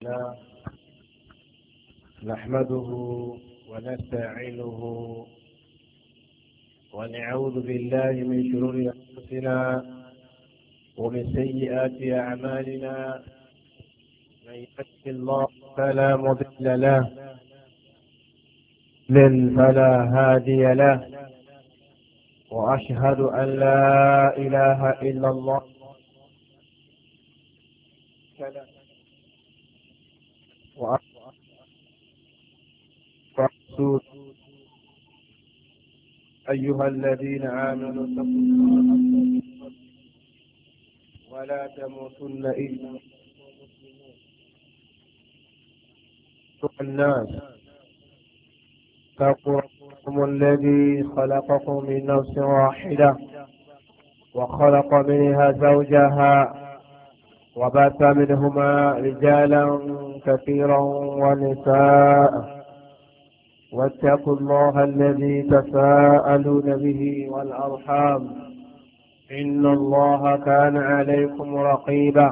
لا نحمده ونستعينه ونعوذ بالله من شرور أنفسنا ومن سيئات أعمالنا. من يهده الله فلا مضل له فلا هادي له، وأشهد أن لا إله إلا الله ورسول. أيها الذين آمنوا اتقوا الله ولا تموتن إلا وأنتم الناس. اتقوا ربكم الذي خلقكم من نفس واحدة وخلق منها زوجها وبث منهما رجالا كثيرا ونساء. واتقوا الله الذي تساءلون به والأرحام، إن الله كان عليكم رقيبا.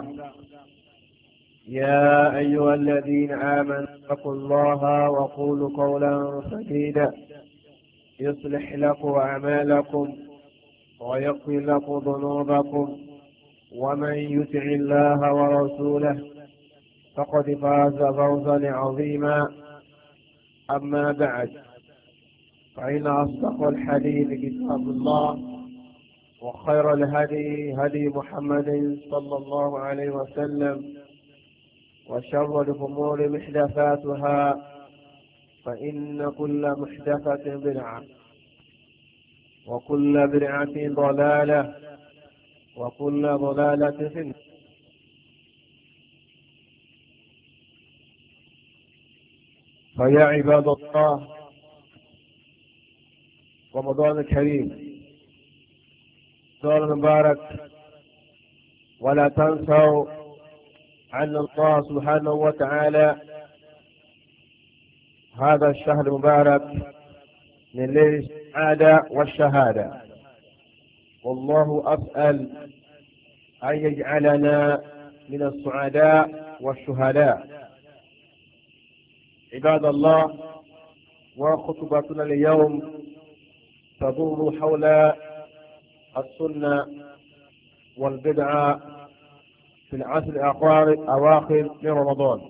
يا أيها الذين آمنوا اتقوا الله وقولوا قولا سديدا يصلح لكم أعمالكم ويغفر لكم ذنوبكم، ومن يطع الله ورسوله فقد فاز فوزا عظيما. أما بعد، فإن أصدق الحديث كتاب الله، وخير الهدي هدي محمد صلى الله عليه وسلم، وشر الأمور محدثاتها، فإن كل محدثة بدعة، وكل بدعة ضلالة، وكل ضلالة في النار. فيا عباد الله، رمضان الكريم شهر مبارك، ولا تنسوا أن الله سبحانه وتعالى هذا الشهر المبارك من ليل السعادة والشهادة، والله أسأل أن يجعلنا من السعداء والشهداء. عباد الله، وخطبتنا اليوم تدور حول السنة والبدعة في العشر الأواخر من رمضان.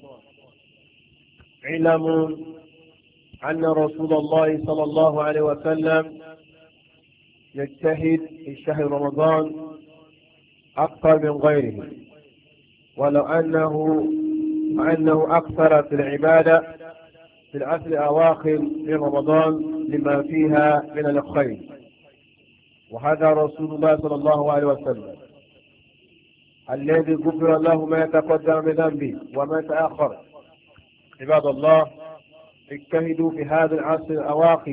علموا أن رسول الله صلى الله عليه وسلم يجتهد في شهر رمضان أكثر من غيره، ولو أنه أكثر في العبادة في العشر الأواخر من رمضان لما فيها من الخير. وهذا رسول الله صلى الله عليه وسلم الذي غفر له ما تقدم من ذنبه وما تأخر. عباد الله، اجتهدوا في هذا العشر الأواخر،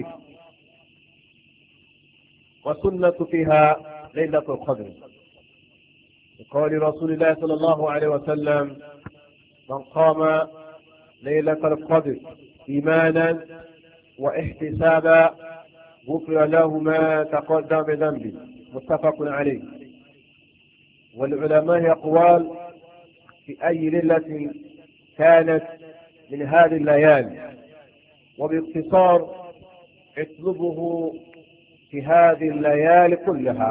وسنة فيها ليلة القدر. قال رسول الله صلى الله عليه وسلم: من قام ليلة القدر إيمانا واحتسابا غفر له ما تقدم من ذنبه. متفق عليه. والعلماء أقوال في أي ليلة كانت من هذه الليالي، وباختصار اطلبه في هذه الليالي كلها.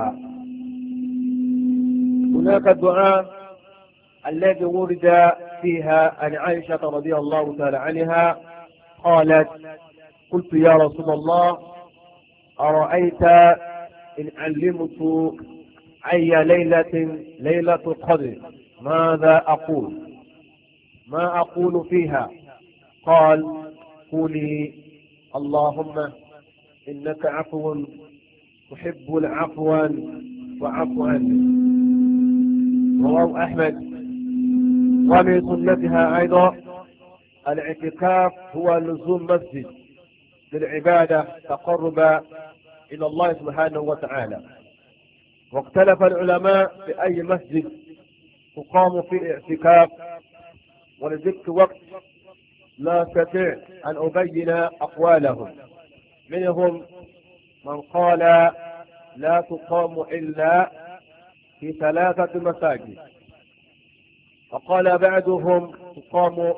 هناك الدعاء الذي ورد فيها عن عائشة رضي الله تعالى عنها قالت: قلت يا رسول الله، أرأيت إن علمت أي ليلة القدر ماذا أقول؟ ما أقول فيها؟ قال: قولي اللهم إنك عفو تحب العفو فاعف عني. رواه أحمد. ومن سنتها أيضا الاعتكاف، هو لزوم مسجد للعبادة تقربا إلى الله سبحانه وتعالى. واختلف العلماء في أي مسجد تقام في الاعتكاف، ولذلك وقت لا أستطيع أن أبين أقوالهم. منهم من قال لا تقام إلا في 3 مساجد، وقال بعضهم تقام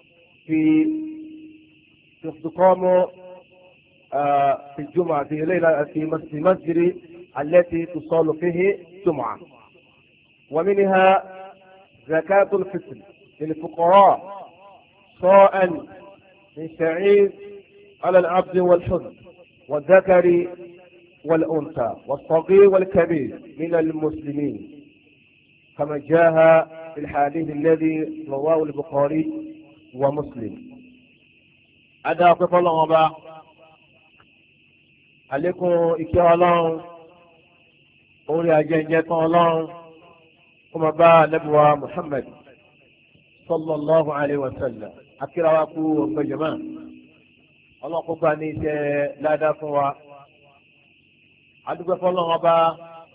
في الجمعة في ليلة في مسجد التي تصال فيه جمعة. ومنها زكاة الفطر للفقراء صاعا من شعير على العبد والحر والذكر والأنثى والصغير والكبير من المسلمين، كما جاء في الحديث الذي رواه البخاري ومسلم. أدا قف الله أبا عليكم إكيا الله أولي أجنجة الله كما با نبوة محمد صلى الله عليه وسلم. أكرا وكو بجماعة الله قفاني لا دافوا أدوك فالله أبا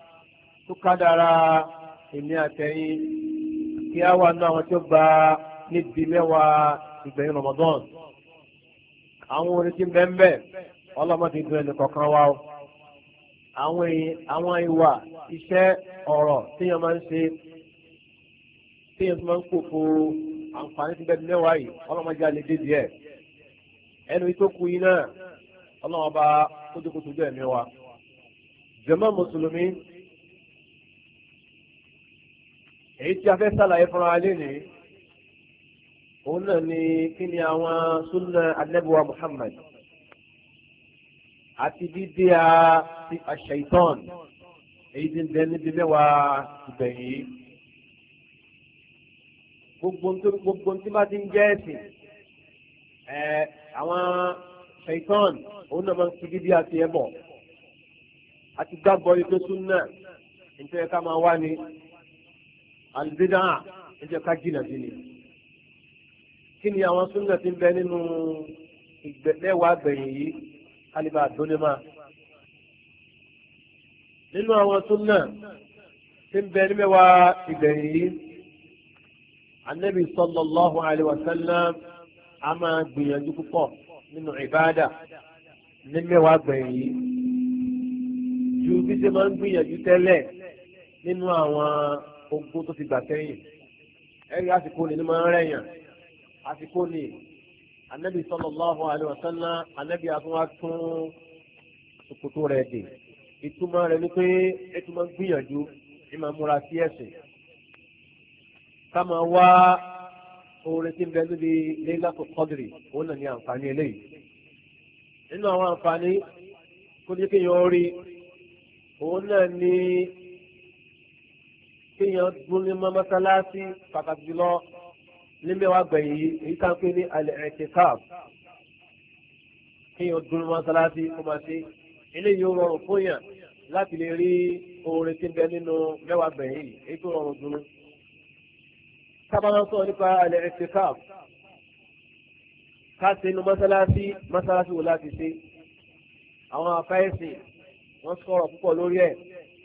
تقدر èmi àtẹ̀yìn kí á wà náà tó gba níbi mẹ́wàá ìgbẹ̀yìn Ramadan. Àwọn orin tí bẹ́ẹ̀ ọlọ́mọ ti dùn ẹnì kọ̀ọ̀kan wa o. Àwọn ìwà iṣẹ́ ọ̀rọ̀ téèyàn máa ń ṣe téèyàn tó máa ń kókó àǹfààní tí bẹ́ẹ̀ mẹ́wàá yìí ọlọ́mọ jẹ́ àlejò díẹ̀. Ẹnu ìtókù yìí náà ọlọ́mọ bá kójókòtò jẹ́ ẹ̀mí wa. Jàmá mùsùlùmí èyí tí a fẹ́ sàlàyé fúnra wa lénìí òun náà ni kí ni àwọn súnà Ànábì Muhammad àti dídí ti àṣàìtàn èyí tí ń bẹ níbi mẹ́wàá ìgbẹ̀yìn gbogbo tí bá ti ń jẹ́ ẹ̀sìn àwọn ṣàìtàn òun náà máa ń fi dídí àti ẹbọ àti gbàgbọ́ ipé súnà nítorí ká máa wá ní albid'a ẹjẹ ká jìnà sí ni. Kí ni àwọn súnà tí ń bẹ nínú mẹ́wàá gbẹ̀yìn yìí kálíbà dónímà? Nínú àwọn súnà tí ń bẹ ní mẹ́wàá ìgbẹ̀yìn yìí, Ànábì sallallahu alaihi wasallam a máa gbìyànjú púpọ̀ nínú ìbáàdà ní mẹ́wàá gbẹ̀yìn yìí ju bí ṣe máa ń gbìyànjú tẹ́lẹ̀ nínú àwọn ogun tó ti gbà sẹ́yìn. Ẹ̀rí àsìkò ní máa ń rẹ̀yàn, àsìkò ní Ànábì sallallahu alaihi wasallam Ànábì àtúnwá tún ṣòkòtò rẹ̀ dè. Ìtumọ̀ rẹ̀ ni pé ètò máa ń gbìyànjú ní máa múra sí ẹ̀sìn. Ká máa wá oore tí ń bẹ níbi Laylatul Qadri, òun náà ní àǹfààní eléyìí. Nínú àwọn àǹfààní kó jẹ́ kéèyàn rí òun náà ní kéèyàn dún ní mọ́sálásí pàtàkì jùlọ ní mẹ́wàá gbẹ̀yìn yìí èyí tá ń pè ní al-i'tikaf. Kéèyàn dún ní mọ́sálásí kó máa ṣe eléyìí ó rọrùn fún yàn láti lè rí oore tí ń bẹ nínú mẹ́wàá gbẹ̀yìn yìí èyí tó rọrùn dùnú. Sábàá sọ nípa al-i'tikaf ká ṣe inú mọ́sálásí wò láti ṣe. Àwọn afẹ́sìn wọ́n sọ̀rọ̀ púpọ̀ lórí ẹ̀.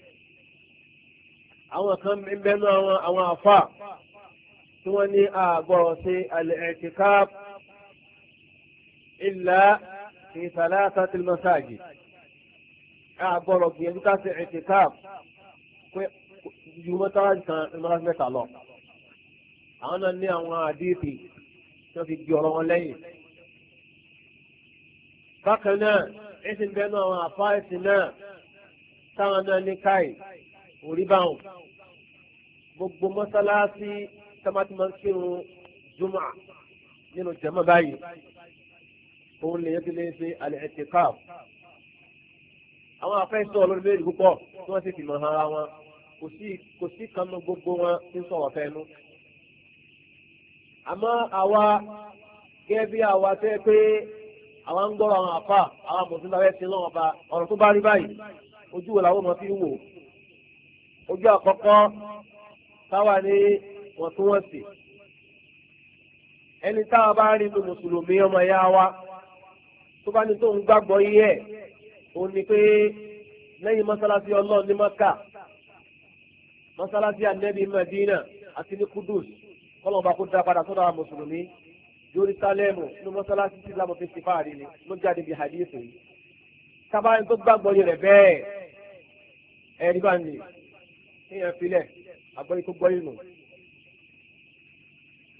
Àwọn kan ń bẹnu àwọn àfà tí wọ́n ní àgbọ̀rọ̀ sí al-i'tikaf illa fi thalathati al-masajid. Àgbọ̀rọ̀ gbìyànjú ká ṣe i'tikaf pé ju mọ́sálásí kan ní mọ́sálásí mẹ́ta lọ. Àwọn náà ní àwọn àdíìsì tí wọ́n fi gbé ọ̀rọ̀ wọn lẹ́yìn. Bákan náà ẹ̀sìn bẹnu àwọn àfà ẹ̀sìn náà táwọn náà ní káì orí báwọn gbogbo mọ́sálásí tamati máa ń kírun jùmọ̀ nínú jàmá báyìí òun lè yẹ kí lè ṣe al-i'tikaf. Àwọn afẹ́sọ̀ olórí méjì púpọ̀ tí wọ́n sì fi mọ̀ ara wọn kò sí kanú gbogbo wọn tí ń sọ̀rọ̀ fẹ́nu. Àmọ́ àwa gẹ́gẹ́ bí àwa tẹ́ pé àwa ń gbọ́rọ̀ àwọn àfà àwọn mùsùlùmí abẹ́ sí lọ́wọ́ ọba ọ̀rọ̀ tó bá rí báyìí ojú wo làwọn ọmọ fi ń wò. Ojú àkọ́kọ́ táwa ní wọ̀ntúnwọ̀nsì. Ẹni táwa bá rí inú mùsùlùmí ọmọ ẹ̀yà wa tó bá ní tóun gbàgbọ́ yí ẹ̀ òun ni pé lẹ́yìn mọ́sálásí Ọlọ́run ní Mẹ́kà, mọ́sálásí Ànábì Mẹ́dínà àti ní Kudus kọ́lọ́n bá kó dá padà sọ́dọ̀ àwọn mùsùlùmí. Jerúsálẹ́mù ní mọ́sálásí tí Islam fi ṣe fáàrí ni ló jáde bí hadith yìí. Tábàárín tó gbàgbọ́ yí rẹ̀ bẹ́ẹ̀ ẹ̀rí bá ní èèyàn filẹ̀ àgbọ̀yìn tó gbọ́yìn nù.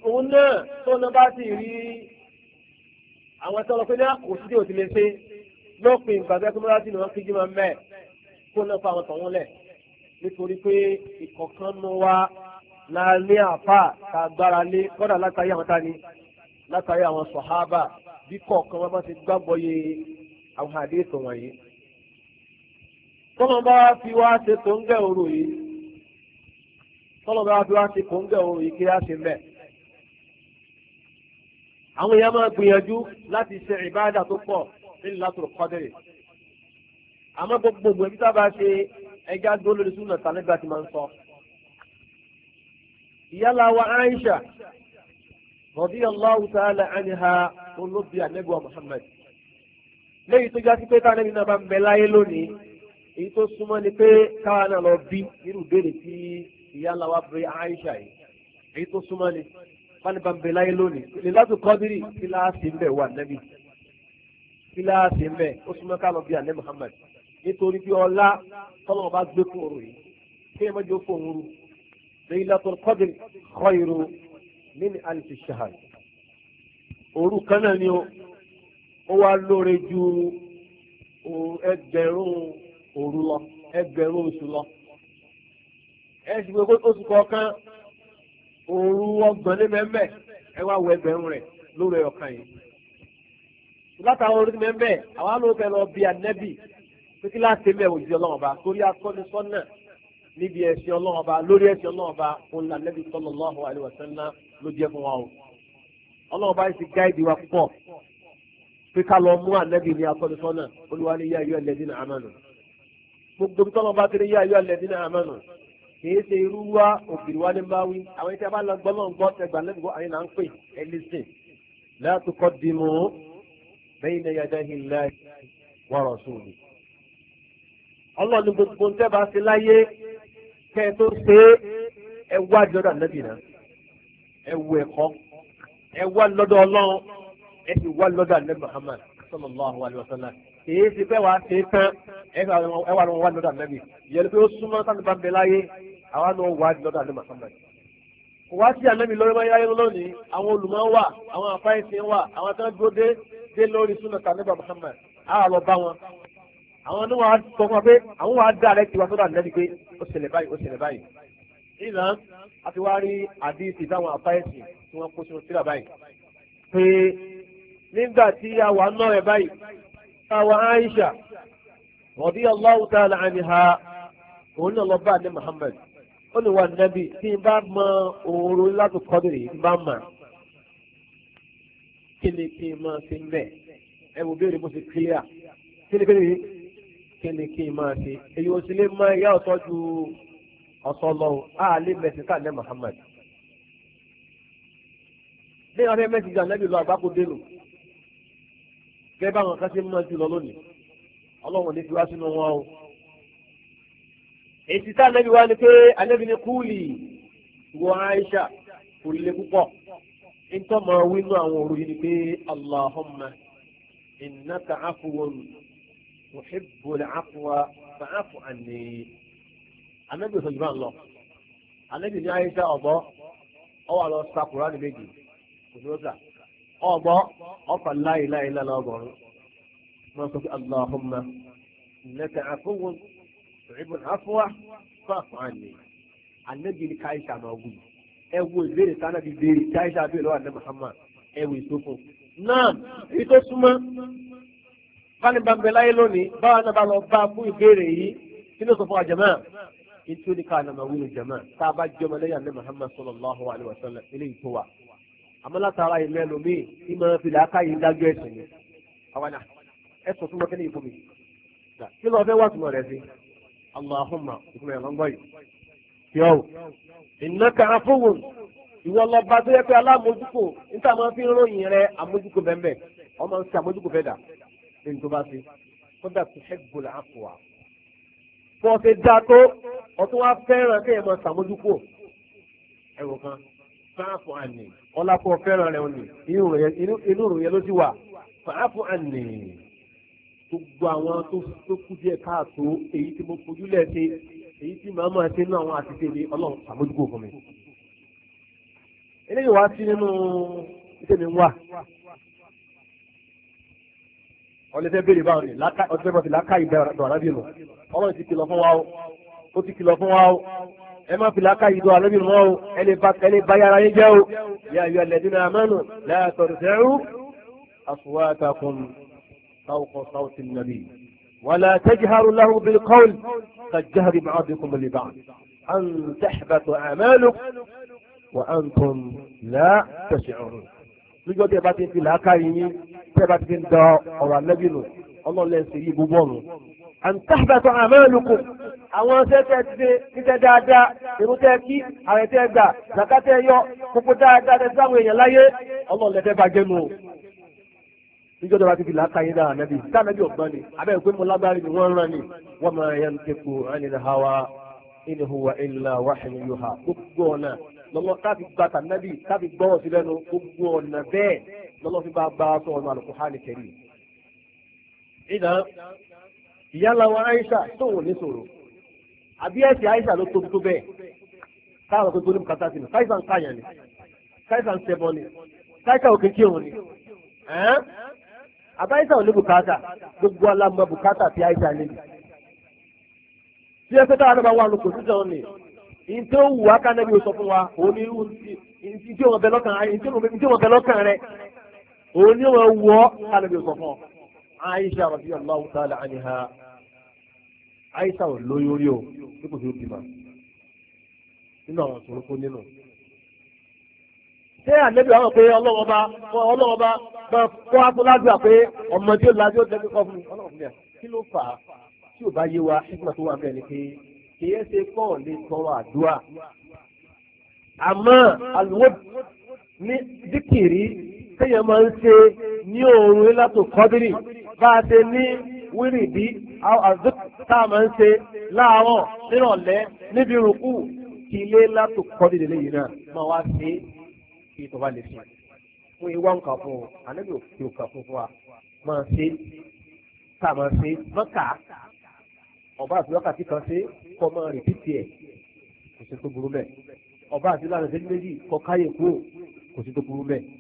òun náà tó náà bá sì rí àwọn tó lọ pé ní kò sí òtí lè ṣe lópin ìgbàgbé tó múra sí ni wọ́n fi jí máa mẹ́ kó náà fa àwọn tọ̀hún lẹ̀ nítorí pé ìkọ̀kan nu wa la ní àfà tá a gbára lé kọ́dà látàrí àwọn tani látàrí àwọn sọ̀hábà bí kọ̀ọ̀kan wọn bá ti gbàgbọ́ yé àwọn àdéhùn wọ̀nyí. tọ́lọ́ bá fi wá ṣe tó ń gẹ̀ òru yìí tọ́lọ́ bá fi wá ṣe tó ń gẹ̀ òru yìí kí á ṣe mẹ́. àwọn èèyàn máa gbìyànjú láti ṣe ìbáàdà tó pọ̀ nínú Lailatul Qadr. àmọ́ gbogbo ẹbí sábà ṣe ẹja dúró lórí súnà tànígbà tí máa ń sọ. ìyálà wa Aisha radiyallahu ta'ala anha olóbi ànẹ́bùwà Muhammad lẹ́yìn tó já sí pé táwọn ẹbí náà bá ń bẹ láyé lónìí èyí tó súnmọ́ ni pé káwa náà lọ bí nínú ìbéèrè tí ìyálà wa bẹ Aisha yìí èyí tó súnmọ́ ni wọ́n ní bá ń bẹ láyé lónìí Lailatul Qadri kíláàsì ń bẹ wà nẹ́bí kíláàsì ń bẹ ó súnmọ́ ká lọ bí ànẹ́ Muhammad nítorí bí ọlá tọ́lọ́ bá gbé fún òru yìí kí ẹ má jẹ́ fún òru Lailatul Qadri khayru min alfi shahr òru kan náà ni ó wá lóore ju ẹgbẹ̀rún òru lọ ẹgbẹ̀rún oṣù lọ ẹ sì pé oṣù kọ̀ọ̀kan òru ọgbọ̀n ní mẹ́mẹ́ ẹ wá wọ ẹgbẹ̀rún rẹ̀ lórí ọ̀kan yìí látàwọn orí mẹ́mẹ́ àwọn alóòfẹ́ lọ bí anẹ́bì pé kí láti mẹ́ òjì ọlọ́run ọba torí akọ́ni sọ́nà níbi ẹ̀sìn ọlọ́run ọba lórí ẹ̀sìn ọlọ́run ọba òun là nẹ́bí sallallahu alaihi wasallam ló jẹ́ fún wa o ọlọ́run ọba yìí ti gáìdì wa púpọ̀ pé ká lọ mú ànẹ́bì ní akọ́ni sọ́nà olúwa ní yá ayyuha alladhina amanu gbogbo bí tọ́lọ́ bá ti ní yá ayyuha alladhina amanu kìí ṣe irú wa òbí wa ní báwí àwọn ìṣẹ́ bá lọ gbọ́ náà gbọ́ tẹgbà lẹ́nu àyìn náà ń pè ẹ́ lísìn la tuqaddimu bayna yadayi llahi wa rasuli. ọlọ́run ní gbogbo ń tẹ́bà sí láyé kẹ́ ẹ tó ṣe ẹ wá jọ́dọ̀ ànábì náà ẹ wo ẹ̀kọ́ ẹ wá lọ́dọ̀ ọlọ́run ẹ sì wá lọ́dọ̀ ànábì Muhammad sallallahu alaihi wasallam kìí ṣe fẹ́ wàá ṣe tán ẹ wà lọ́wọ́ wá lọ́dọ̀ ànábì ìyẹn pé ó súnmọ́ sáni bá ń bẹ láyé àwa náà wà lọ́dọ̀ ànábì Muhammad. kò wá sí ànábì lórí máa yáyé lónìí àwọn olùmọ̀ wà àwọn àfáìsìn wà àwọn tó ń dúró dé lórí súnmọ́ ànábì Muhammad á lọ bá wọn. àwọn ní wàá sọ fún wa pé àwọn wàá dá rẹ tiwa sọ́dọ̀ ànábì pé ó ṣẹlẹ̀ báyìí ó ṣẹlẹ̀ báyìí. ìlànà àti wá rí àdìsí táwọn àfáìsìn tí wọ́n kó sínú síra báyìí pé nígbà tí a wà náà rẹ̀ báyìí àwọn Aisha radiyallahu ta'ala anha òun náà lọ bá ní Muhammad ó ní wà nábì tí n bá mọ òru Lailatul Qadri n bá mà kí ni kí n máa ṣe ń bẹ̀ ẹ wò béèrè bó ṣe clear kí ni kí n máa ṣe èyí ò sì lè mọ ìyá ọ̀tọ́ ju ọ̀sọ́ lọ á lè mẹ̀sìn ká ní Muhammad bí wọn fẹ́ mẹ́sìn jà nábì lọ àgbákò dénú gẹ́gẹ́ báwọn kan ṣe ń mọ́ sí lọ lónìí ọlọ́run ní fi wá sínú wọn o. èsì tá ànábì wá ni pé ànábì ní kúùlì wọ Aisha kò lè púpọ̀ ntọ́mọ wínú àwọn òru yìí ni pé Allahumma innaka afuwun tuhibbul afwa fa'fu anni. ànábì sọ jùlọ lọ ànábì ní Aisha ọ̀bọ ọwọ́ àlọ́ sakura ní méjì kò ní ó sà ọgbọ́ ọkọ̀ la ilaha illallah ọgọ́rùn wọ́n sọ pé Allahumma innaka afuwwun tuhibbul afwa fa'fu anni. ànábì ní káyíṣà máa wù ẹ wo ìbéèrè tí ànábì béèrè káyíṣà béèrè lọ́wọ́ ànábì Muhammad ẹ wo ìsopọ̀ náà èyí tó súnmọ́ báni bàbá láyé lónìí báwa náà bá lọ bá fún ìbéèrè yìí kí ló sọ fún àjẹmọ́ ètò ní káà nàmà wúlò jẹmọ́ tá a bá jọmọ lẹ́yìn ànábì Muhammad sallallahu alaihi wasallam eléyìí tó wà. àmọ́ látara ìlú ẹlòmíì tí máa fi làákà yìí dájú ẹ̀sìn ni àwọn náà ẹ sọ fún wọn kẹ́lẹ́ ìfún mi kí ló fẹ́ wá túmọ̀ rẹ̀ sí Allahumma ìfúnra ẹ̀ lọ́ngọ́ yìí yọ̀ọ́ innaka afuwwun ìwọ lọ́ba tó yẹ pé alámójúkò níta máa fi ròyìn rẹ àmójúkò bẹ́ẹ̀ ọmọ ń ṣe àmójúkò bẹ́ẹ̀ dà ní tó bá ṣe kódà tuhibbul afwa fọ́ ṣe dá tó ọtún wá fẹ́ràn kéèyàn máa ṣàmójúkò ẹ̀rọ kan fa'fu anni ọlápọ̀ fẹ́ràn rẹ̀ òní inú ìròyìn ló sì wà fa'fu anni gbogbo àwọn tó kú díẹ̀ káàtó èyí tí mo fojú lẹ́ẹ̀ṣe èyí tí màá máa ṣe ní àwọn àtìṣe ní ọlọ́run àmójúkò fún mi. eléyìí wá sí nínú ìtẹ̀mí wà ọlẹ́fẹ́ béèrè báwọn ni ọdún bá fi láká ìdọ̀ ànábì nù ọlọ́run ti kìlọ̀ fún wa o ó ti kìlọ̀ fún wa o ẹ má fi láká ìdọ̀ ànábì nù o ẹ lè bá yàrá yín jẹ́ o ya ayyuhal ladhina amanu la tarfa'u aswatakum fawqa sawti an-nabi wa la tajharu lahu bil qawl kajahri ba'dikum li ba'd an tahbata a'malukum wa antum la tash'urun. níjọ́ tí ẹ bá ti fi làákà yín tí ẹ bá ti fi ń da ọ̀rọ̀ ànábì nù ọlọ́ọ̀lẹ́ ṣe yí gbogbo ọ̀nù. an tahbata a'malukum àwọn ṣẹ́tẹ́ ti ṣe níṣẹ́ dáadáa irú tẹ́ kí ààrẹ tẹ́ gbà zakatẹ́ yọ kókó dáadáa tẹ́ sáwọn èèyàn láyé ọlọ́ọ̀lẹ́ tẹ́ bá jẹ́nu o. níjọ́ tí ẹ bá ti fi làákà yín dára ànábì tí ànábì ọ̀gbọ́n ni abẹ́ ìpé mo lágbára ni wọ́n rán ni wa ma yantiqu 'anil hawa in huwa illa wahyun yuha gbogbo ọ̀nà lọ́lọ́ káàfi gbàtà nábì káàfi gbọ́wọ́ sí lẹ́nu gbogbo ọ̀nà bẹ́ẹ̀ lọ́lọ́ fi bá bá sọ ọ̀nà Al-Qur'ani Karim. ìdá ìyáàlá wa Aisha tóun ní sọ̀rọ̀ àbí ẹ̀sìn Aisha ló tóbi tó bẹ́ẹ̀ káàrọ̀ pé tó ní bùkátà sí ni káìsà ń káyàn ni káìsà ń ṣẹbọ ni káìsà òkè kí òun ni àbáyísà ò ní bùkátà gbogbo alámọ bùkátà tí Aisha níbi tí ẹ fẹ́ táwọn náà bá wà lóko títẹ̀ wọn ni ìtí ó wù wá kánẹ́bí sọ fún wa òun ni ìtí wọn bẹ lọ́kàn rẹ òun ni wọn wù ọ́ kánẹ́bí sọ fún ọ. Aisha radiyallahu ta'ala anha Aisha ò lóyún rí o dípò tí ó bímọ nínú àwọn ìṣòro kó nínú. ṣé àlébí àwọn pé ọlọ́wọ́ bá kó akólágbà pé ọmọ tí ó lajú ó tẹ́lẹ̀ kọ́ fún mi ọlọ́wọ́ fún mi kí ló fà á tí ò bá yé wa ṣígbà tó wà bẹ́ẹ̀ ni pé kìí ṣe kọ́ lè tọrọ àdúrà àmọ́ àlùwò ní díkìrí téèyàn máa ń ṣe ní òòrùn Lailatul Qadri bá a ṣe ní wírìdí tá a máa ń ṣe láàárọ̀ nírọ̀lẹ́ níbi rùkú kí Lailatul Qadri lélẹ́yìn náà máa wá ṣe kí tó bá lè ṣe fún ìwà nǹkan fún un ànábì òkè òkà fún wa máa ṣe tá a máa ṣe mọ́kà ọba àti wákàtí kan ṣe kọ́ máa rìpítì ẹ̀ kò sí tó burú bẹ́ẹ̀ ọba àti lánàá ṣe méjì kọ́ káyè kúrò kò sí tó burú bẹ́ẹ̀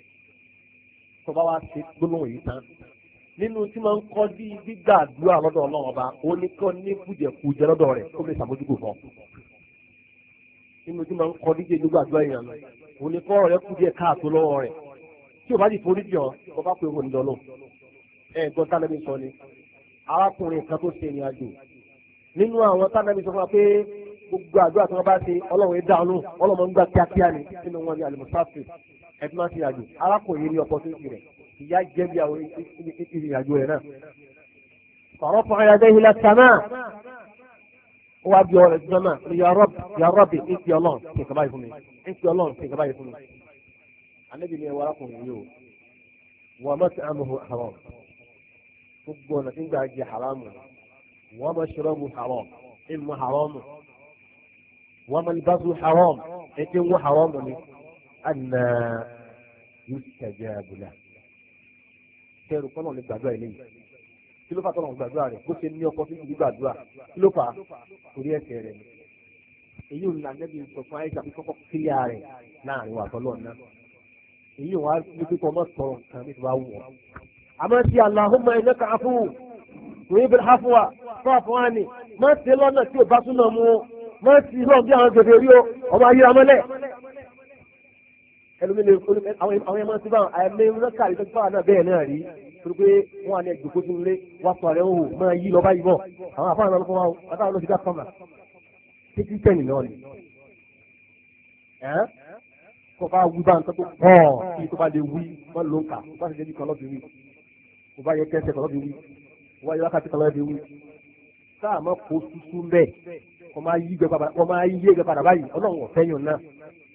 tó bá wá ṣe gbólóhùn yìí tán nínú tí máa ń kọ́ bí gbígbàdúrà lọ́dọ̀ Ọlọ́run ọba ó ní kọ́ ní kùjẹkùjẹ lọ́dọ̀ rẹ̀ ó lè ṣàmójúkò fún ọ nínú tí máa ń kọ́ díje gbígbàdúrà èèyàn lọ ó ní kọ́ ọ̀rẹ́ kùjẹ káàtó lọ́wọ́ rẹ̀ tí ò bá ti forí jọ ọ bá pé òun lọ́lọ́ gbọ́n tánàbí sọ ni arákùnrin kan tó ṣe ìrìn àjò nínú àwọn tánàbí sọ fún wa pé gbogbo àdúrà tí wọ́n bá ṣe Ọlọ́run dáhùn Ọlọ́run ń gbà kíákíá ni nínú wọn ni alimusafi ẹ̀dùn máa ṣe àjò arákùnrin ní ọkọ̀ tó ń rẹ̀ ìyá jẹ́ bí àwọn ìrìn àjò rẹ̀ náà. sọ̀rọ̀ fún ayájẹ́ ilẹ̀ sàmà ó wá bí ọ̀rẹ́ jọ́nà ya Rabbi ìpì Ọlọ́run kì í kaba yìí fún mi ìpì Ọlọ́run kì í kaba yìí fún mi. Ànábì ni ẹwà arákùnrin yìí o wọ́n mọ̀ sí àmọ́ haram gbogbo ọ̀nà tí ń gbà jẹ haramu wọ́n mọ̀ ṣọ́rọ́bù haram ìmọ̀ haramu wọ́n mọ̀ libasu haram ètò ìwọ̀ haramu ni anna yustajabu lahu kẹrù kọ́nà ní gbàdúrà ilé yìí kí ló fà tọ́nà gbàdúrà rẹ̀ bó ṣe ní ọkọ fífi gbàdúrà kí ló fà torí ẹ̀ṣẹ̀ rẹ̀ ni èyí ò ní ànẹ́bí sọ fún àyíṣà fi kọ́kọ́ kílíà rẹ̀ láàrin wà tọ́lọ́ náà èyí ò wá ní pípọ́ mọ́ sọ̀rọ̀ nǹkan nípa bá wù ọ́ àmọ́ sí Allahumma innaka afuwwun tuhibbul afwa fa'fu anni má ṣe lọ́nà tí ò bá súnmọ́ mu má ṣe lọ́nà bí àwọn gèdè rí o ọmọ ayé amọ́lẹ̀ ẹlòmílẹ̀ àwọn ẹmọ sí báwọn àyẹ̀mẹ́ rẹ́kàrí tó fáwọn náà bẹ́ẹ̀ náà rí torí pé wọ́n wà ní ẹgbẹ̀kó tó ń lé wá sọ àrẹ òhù máa yí lọ báyìí bọ̀ àwọn àfáàná lọ́kọ́ wọn látàwọn ló ti dá fọ́mà títí tẹ̀yìn náà ni kó bá wí bá nǹkan tó pọ̀ kí tó bá lè wí wọ́n ló ń kà kó bá sì débi kan lọ́bi wí kó bá yẹ kẹsẹ̀ kan lọ́bi wí kó bá yẹ wákàtí kan lọ́bi wí sáà má kó tútú mbẹ́ kó máa yí gbẹ padà báyìí Ọlọ́run ọ̀fẹ́ yàn náà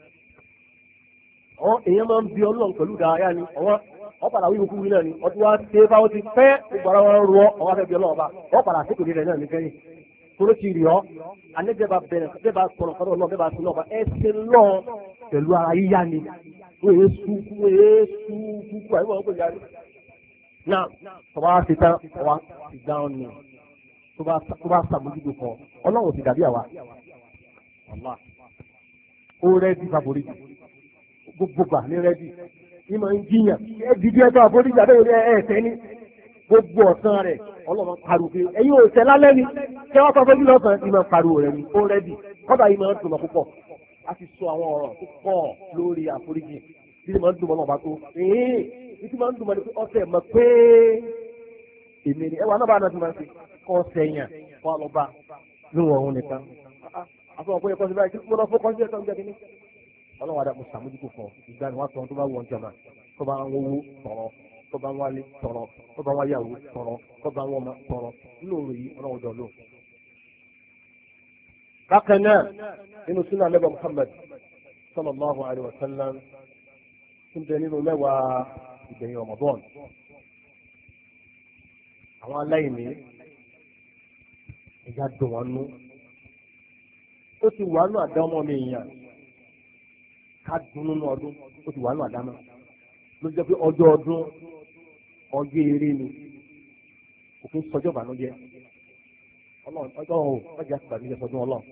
èèyàn máa ń bí Ọlọ́run pẹ̀lú ìdárayá ni ọ̀padà wíwú kúrú náà ni ọdún wa ṣe bá ó ti pẹ́ gbogbo ara wọn rọ ọwọ́ fẹ́ bí Ọlọ́run ọba ọ̀padà síkò rẹ̀ náà ní kẹ́yìn kóró ti rí ọ́ anẹ́jẹba bẹ̀rẹ̀ bẹ́ẹ̀ kọ̀rọ̀ kọ́rọ̀ náà bẹ́ẹ̀ bá sin náà ẹ ṣe lọ pẹ̀lú ara yíyá ni wọ́n yé sú kúkú àyẹ̀wò ọ̀gbìn yára náà tọ́ba wa ti tán ọwọ́ ti dáhùn ni tó bá sàmójútó kan Ọlọ́run ti dàbí àwa ó rẹ́ ti fàbórí gbogbo gbà ní rẹ́dì ní máa ń jiyàn dídí ẹjọ́ àforíjì àbẹ́yẹ ẹ̀ẹ́sẹ̀ ní gbogbo ọ̀sán rẹ̀ ọlọ́run pariwo pé ẹ̀yin ò tẹ̀ lálẹ́ ni kí wọ́n sọ fún lọ́sàn tí máa pariwo rẹ̀ ni ó rẹ́dì kọ́dà yìí máa ń dùn púpọ̀ a ti sọ àwọn ọ̀rọ̀ tó pọ̀ lórí àforíjì bí máa ń dùn mọ́ ọba tó ní tí máa ń dùn mọ́ ni pé ọ̀sẹ̀ mọ̀ pé èmi ni ẹwà náà bá náà ti máa ń ṣe kọ́ sẹ́yìn kọ́ ọlọ́ba níwọ̀n òun nìkan àfọwọ́ pé ẹ̀kọ́ sí báyìí kí mo lọ fún kọ́sí ẹ̀kọ́ ń jẹ́ kínní ọlọ́run adá mo sàmójúkò fún ìgbà ni wọ́n sọ tó bá wọ̀ ọjọ́ náà tó bá ń wówó tọ̀rọ̀ tó bá ń wálé tọ̀rọ̀ tó bá ń wáyàwó tọ̀rọ̀ tó bá ń wọ́n ọmọ tọ̀rọ̀ nínú òru yìí ọlọ́run jọ lò. bákan náà nínú sunnah Ànábì Muhammad sallallahu alaihi wa sallam ń bẹ nínú mẹ́wàá ìgbẹ̀yìn Ramadan àwọn aláìní ẹ̀yà dùn wọn nú ó ti wà nù àdámọ́ mi yàn ká dùn nínú ọdún ó ti wà nù àdámọ́ ló jẹ́ pé ọjọ́ ọdún ọjọ́ eré ni kò kí ń sọjọ́ ìbànújẹ́ ọlọ́run ọjọ́ ò mọ́jà ti bàmílẹ̀ sọdún ọlọ́run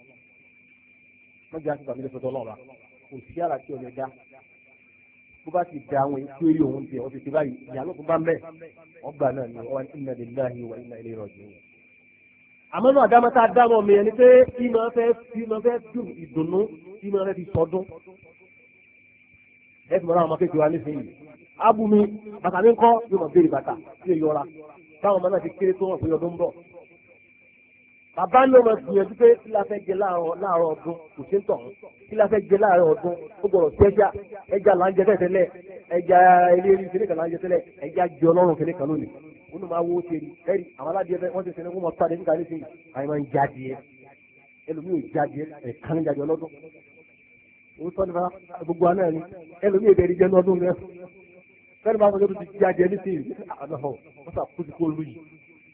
mọ́jà ti bàmílẹ̀ sọdún ọlọ́run kò sí àrà tí ọ̀lẹ́ dá bó bá ti da àwọn ètò eré òun tẹ ọtí ti báyìí ìyá ló tún bá ń bẹ̀ ọgbà náà ni wọ́n inna lillahi wa inna ilayhi raji'un. àmọ́ náà àdámọ́ tá a dámọ̀ mi ẹni pé ìmọ̀ fẹ́ dùn ìdùnnú ìmọ̀ rẹ ti sọdún ẹ ti mọ̀ láwọn ọmọ kékeré wa nísìnyí ábùmí bàtà mi ń kọ́ yóò mọ̀ béèrè bàtà sí èyọra táwọn ọmọ náà ti kéré tó wọn pé ọdún ń bọ̀. bàbá ní ọmọ gbìyànjú pé kí la fẹ́ jẹ láàárọ̀ ọdún kò ṣe ń tọ̀ kí la fẹ́ jẹ láàárọ̀ ọdún ó gbọ́dọ̀ sí ẹja là ń jẹ tẹ́lẹ̀ ẹja eléyìí kìnìún kan là ń jẹ tẹ́lẹ̀ ẹja jẹ ọlọ́run kìnìún kan lónìí ó ní máa wó ṣe ni ẹ̀rí àwọn aládìẹ wọ́n ti sẹ́ni wọ́n mọ̀ pàdé níta ní sèyí àyè máa ń jáde ẹlòmíì ò jáde ẹ̀kan jáde ọlọ́dún ó sọ nípa gbogbo àná ni ẹlòmíì èdè jẹ́ ọdún rẹ̀ fẹ́ẹ́ bá fọjọ́ tó ti jáde ní sèyí àdàfọ̀ wọ́n sàkóso kó lù yìí.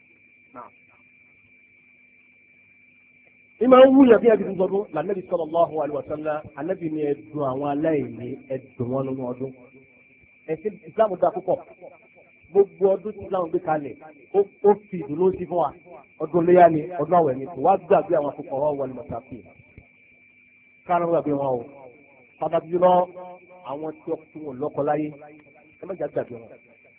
ìmọ̀ ń wúyàn bí ẹbí tuntun ọdún lànàbí sallallahu alaihi wasallam ànábì ni ẹ̀dùn àwọn aláìní ẹ̀dùn wọn nínú ọdún ẹ̀sìn ìsìlámù dá púpọ̀ gbogbo ọdún tí ìsìlámù gbé kalẹ̀ ó fi ìdùnnú sí fún wa ọdún léyà ni ọdún àwẹ̀ ni kò wá gbàgbé àwọn akókò ọwọ́ wọlé mọ̀tàkì káàrọ̀ gbàgbé wọn o pàtàkì jùlọ àwọn tí wọn lọ́kọ láyé ẹ má jà gbàgbé wọn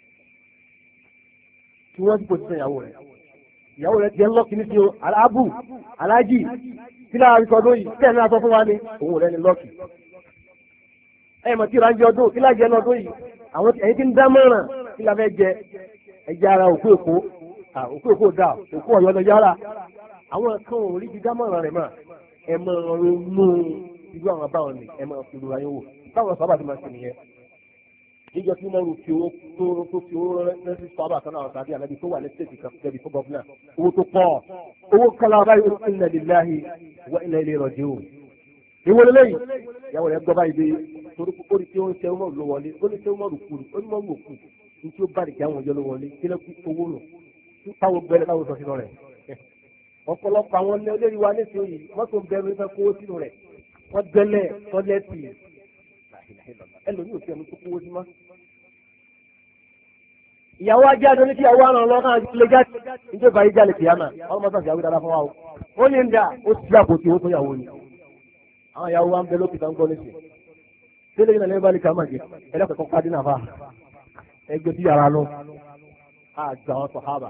tí wọ́n ti pòṣìṣẹ́ ìyàwó rẹ̀ jẹ́ lọ́kì ní ti o aláàbù aláàjì tí láàrín sọdún yìí tẹ́ẹ̀ náà sọ fún wa ní òun rẹ̀ ní lọ́kì ẹ̀mọ̀ tí ìrànjẹ́ ọdún kí láàjẹ́ lọ́dún yìí àwọn ẹ̀yìn tí ń dá mọ́ràn kí la fẹ́ jẹ ẹja ara òkú èkó dà òkú ọ̀yọ́ lọ yára àwọn kan ò rí ti dá mọ́ràn rẹ̀ mà ẹ mọ̀ ronú irú àwọn báwọn ni ẹ mọ̀ fìlú ayé wò báwọn sábà ti máa ṣe nìyẹn níjọ tí wọ́n fi owó tó fi owó rẹ́ sí sábà kan náà tàbí ànábi tó wà ní stéètì kan jẹ́bi fún gọ́fúnà owó tó pọ̀ owó kala báyìí inna lillahi wa inna ilayhi raji'un. ìwọ lélẹ́yìn ìyàwó rẹ̀ gbọ́ báyìí dé torí kó tí ó ń ṣe ọmọ ló wọlé ó ní ṣe ọmọ rùkú ó ní mọ́ rùkú ní tí ó bá dìgbà àwọn ọjọ́ ló wọlé kí ló kú owó nù táwọn gbẹlẹ táwọn sọ sínú rẹ̀ ọ̀pọ̀lọpọ̀ àwọn olórí wa ní sèyí wọ́n tó ń bẹ̀rù ìfẹ́ kówó sínú rẹ̀ wọ́n gbẹ́lẹ̀ tọ́lẹ́tì ẹlòmíì ò tí ẹnu tó kówó sí mọ́. ìyàwó ajé adó ní kí ìyàwó àrùn ọlọ́kàn lè já níjọba yìí jálè kìyàmà ọlọ́mọ sàfì àwọn ìdára fún wa o ó ní ń dà ó ti àpótí owó tó yàwó ni àwọn ìyàwó wa ń bẹ lókè tó ń gbọ́ nísìn tẹ́lẹ̀ yìí náà lẹ́yìn bá lè kà máa jẹ ẹlẹ́kọ̀ọ́ pàdé náà fà ẹgbẹ́ tí yàrá lọ àgbà àwọn sọ̀hábà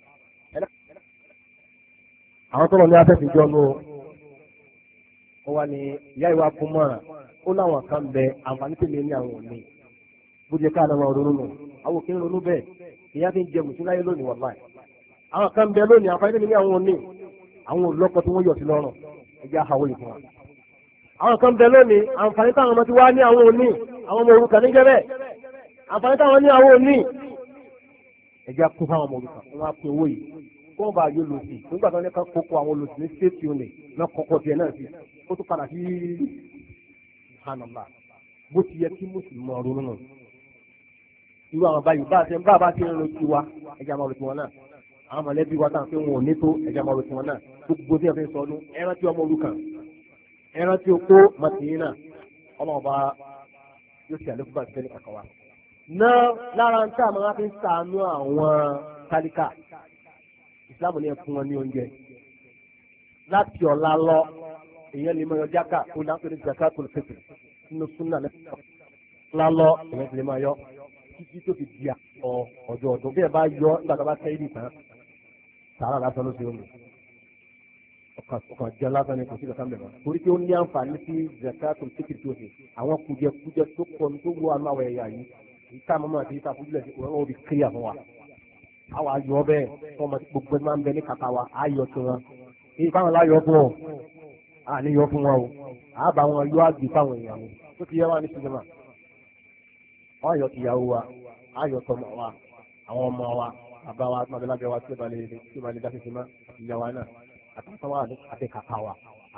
àwọn tó lọ ní afẹ́fẹ́ ìjọ lọ ó wà ní ìyá ìwà fún mọ́ràn ó láwọn kan bẹ àǹfààní tèmi ní àwọn òní bó jẹ káàdà máa ronú nù àwọn òkè ń ronú bẹ́ẹ̀ ìyá fi ń jẹ mùsùlùmí láyé lónìí wà báyìí àwọn kan bẹ lónìí àǹfààní tèmi ní àwọn òní àwọn olùlọ́kọ tí wọ́n yọ̀ sí lọ́rùn ẹjẹ́ àhàwọ̀ yìí fún wa. àwọn kan bẹ lónìí àǹfààní táwọn ọmọ ti wá ní àwọn òní àwọn ọmọ òrukàn níjẹ́ bẹ́ẹ̀ àǹfààní táwọn ní àwọn òní ẹjẹ́ kún fáwọn ọmọ òrukàn wọn á pín owó yìí kó wọn bá yóò lò sí nígbà tó ní ká kókó àwọn olùsìn ní stéètì òní náà kọ́kọ́ tiẹ̀ náà sí ó tún padà sí subhanallah bó ti yẹ kí mùsùlùmí ọ̀rọ̀ nínú irú àwọn báyìí bá a ti ń ro tiwa ẹja máa ro tiwọn náà àwọn mọ̀lẹ́bí wa táwọn pé wọn ò ní tó ẹja máa ro tiwọn náà gbogbo tí a fi ń sọ ọdún ẹran tí ọmọ olùkàn ẹran tí o kó màtìyín náà ọlọ́ọ̀bá yóò ṣe àlékún bá ti tẹ́lẹ̀ kàkà wa. náà lára ń tà máa fi ń sàánú àwọn tálíkà ìsìláàmù ní ẹ̀fún wọn ní oúnjẹ láti ọ̀la lọ èèyàn lè mọ ọjà ká kó dáńpẹ́ ní zakatul fitr nínú súnà lẹ́sìn lálọ́ ìyẹn ti lè máa yọ títí tó fi di ọjọ́ ọdún bí ẹ bá yọ nígbà tó bá tẹ́ ìdì tán sàárà lásán ló ṣe omi ọkàn jẹ lásán ni kò sí kankan mẹ́rin torí pé ó ní àǹfààní sí zakatul fitr tó ṣe àwọn kùjẹkùjẹ tó pọ̀ tó wọ amáwọ̀ ẹ̀yà yìí ìta mọ́mọ́ àti ìta fújúlẹ̀ sí wọn ò fi kíyà fún wa àwọn ayọ̀ bẹ́ẹ̀ fọmọ gbogbo ẹ̀ máa ń bẹ ní kàkà wa ayọ̀ tó wọn èyí fáwọn láyọ̀ fún ọ àníyọ̀ fún wọn o àbá wọn yọ àgbè fáwọn èèyàn o tó ti yẹ wá ní sinimá wọn ayọ̀ tìyàwó wa ayọ̀ tọmọ wa àwọn ọmọ wa bàbá wa tó máa lábẹ́ wa tí ó bá lè dá fífi má àti ìyá wa náà àtàwọn wa àti kàkà wa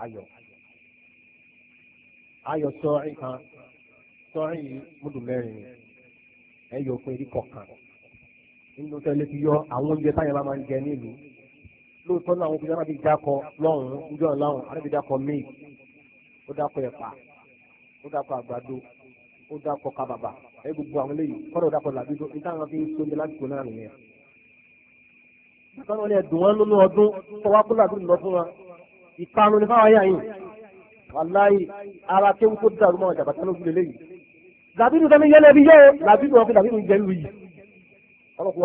ayọ̀ sọ́ọ̀rì kan sọ́ọ̀rì yìí múdù mẹ́rin ẹ̀yọ̀ pé rí kọ̀ọ̀kan nínú tẹ́lẹ̀ ti yọ àwọn oúnjẹ táyà máa ń jẹ nílùú lóòótọ́ náà àwọn òkúta máa ti dákọ̀ lọ́hùn-ún níjọ́ láhùn àti dákọ̀ míì ó dákọ̀ ẹ̀pà ó dákọ̀ àgbàdo ó dákọ̀ kábàbà ẹ gbogbo àwọn eléyìí kọ́dọ̀ dákọ̀ làbídó níta àwọn fi ń sóúnjẹ lásìkò náà nìyẹn. bákan náà ni ẹ̀dùn wọn nínú ọdún tó wá kó làbídó lọ fún wa ìpanu ní fáwọn ayé àyìn wàláyé ara kéwú tó dàrú mọ́ ọjà bàtà lójú lélẹ́yìí làbídó tó ní yẹlẹ́ bí yẹ làbídó wọn fi làbídó jẹ́ lù yìí ọlọ́kùn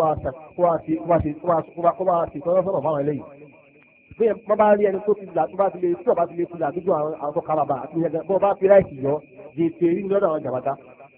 wa sì sọ́dọ̀ sọ́dọ̀ fáwọn eléyìí bí wọ́n bá rí ẹni tó ti là tó bá ti lè tí ọba ti lè kúlẹ̀ àdúgbò àwọn tó kábàbà àti ìyẹn bọ́ bá fi ráìsì yọ jèsè rí lọ́dọ̀ àwọn jàbátá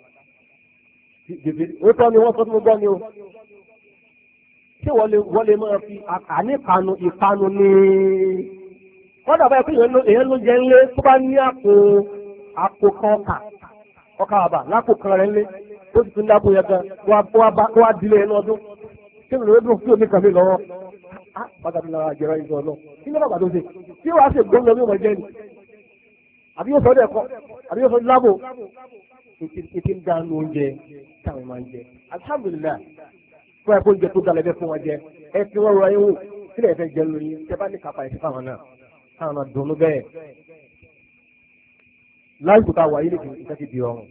jèsè ó tọ́ ni wọ́n sọ tó gbọ́ ni o ṣé wọ́n lè máa fi àníkanu ìpanu ní kọ́dà báyìí pé èèyàn ló jẹ ńlé tó bá ní àpò kan ọkà bàbà lápò kan rẹ̀ ńlé ó sì tún dábò yẹn gan wá dilé ẹnu ọdún kí ló dùn kí omi kàn mí lọ́wọ́ pàtàkì náà àjẹrọ ìjọ náà kí ló bàbá tó ṣe tí wàá ṣe gbọ́n lọ bí wọ́n jẹ́ ni àbí yóò sọ ọ́ dẹ̀kọ́ àbí yóò sọ lábò ètí ń dánú oúnjẹ táwọn máa ń jẹ alhamdulilayi fún ẹ̀kọ́ oúnjẹ tó dalẹ̀ bẹ́ẹ̀ fún wọn jẹ ẹ fi wọ́n rọ ayé wò sílẹ̀ ẹ fẹ́ jẹ lóyún tẹ bá ní kápá ẹ̀sìn fáwọn náà káwọn náà dùnú bẹ́ẹ̀ láìpẹ́ ká wà yí nìkan ìfẹ́ ti di ọrùn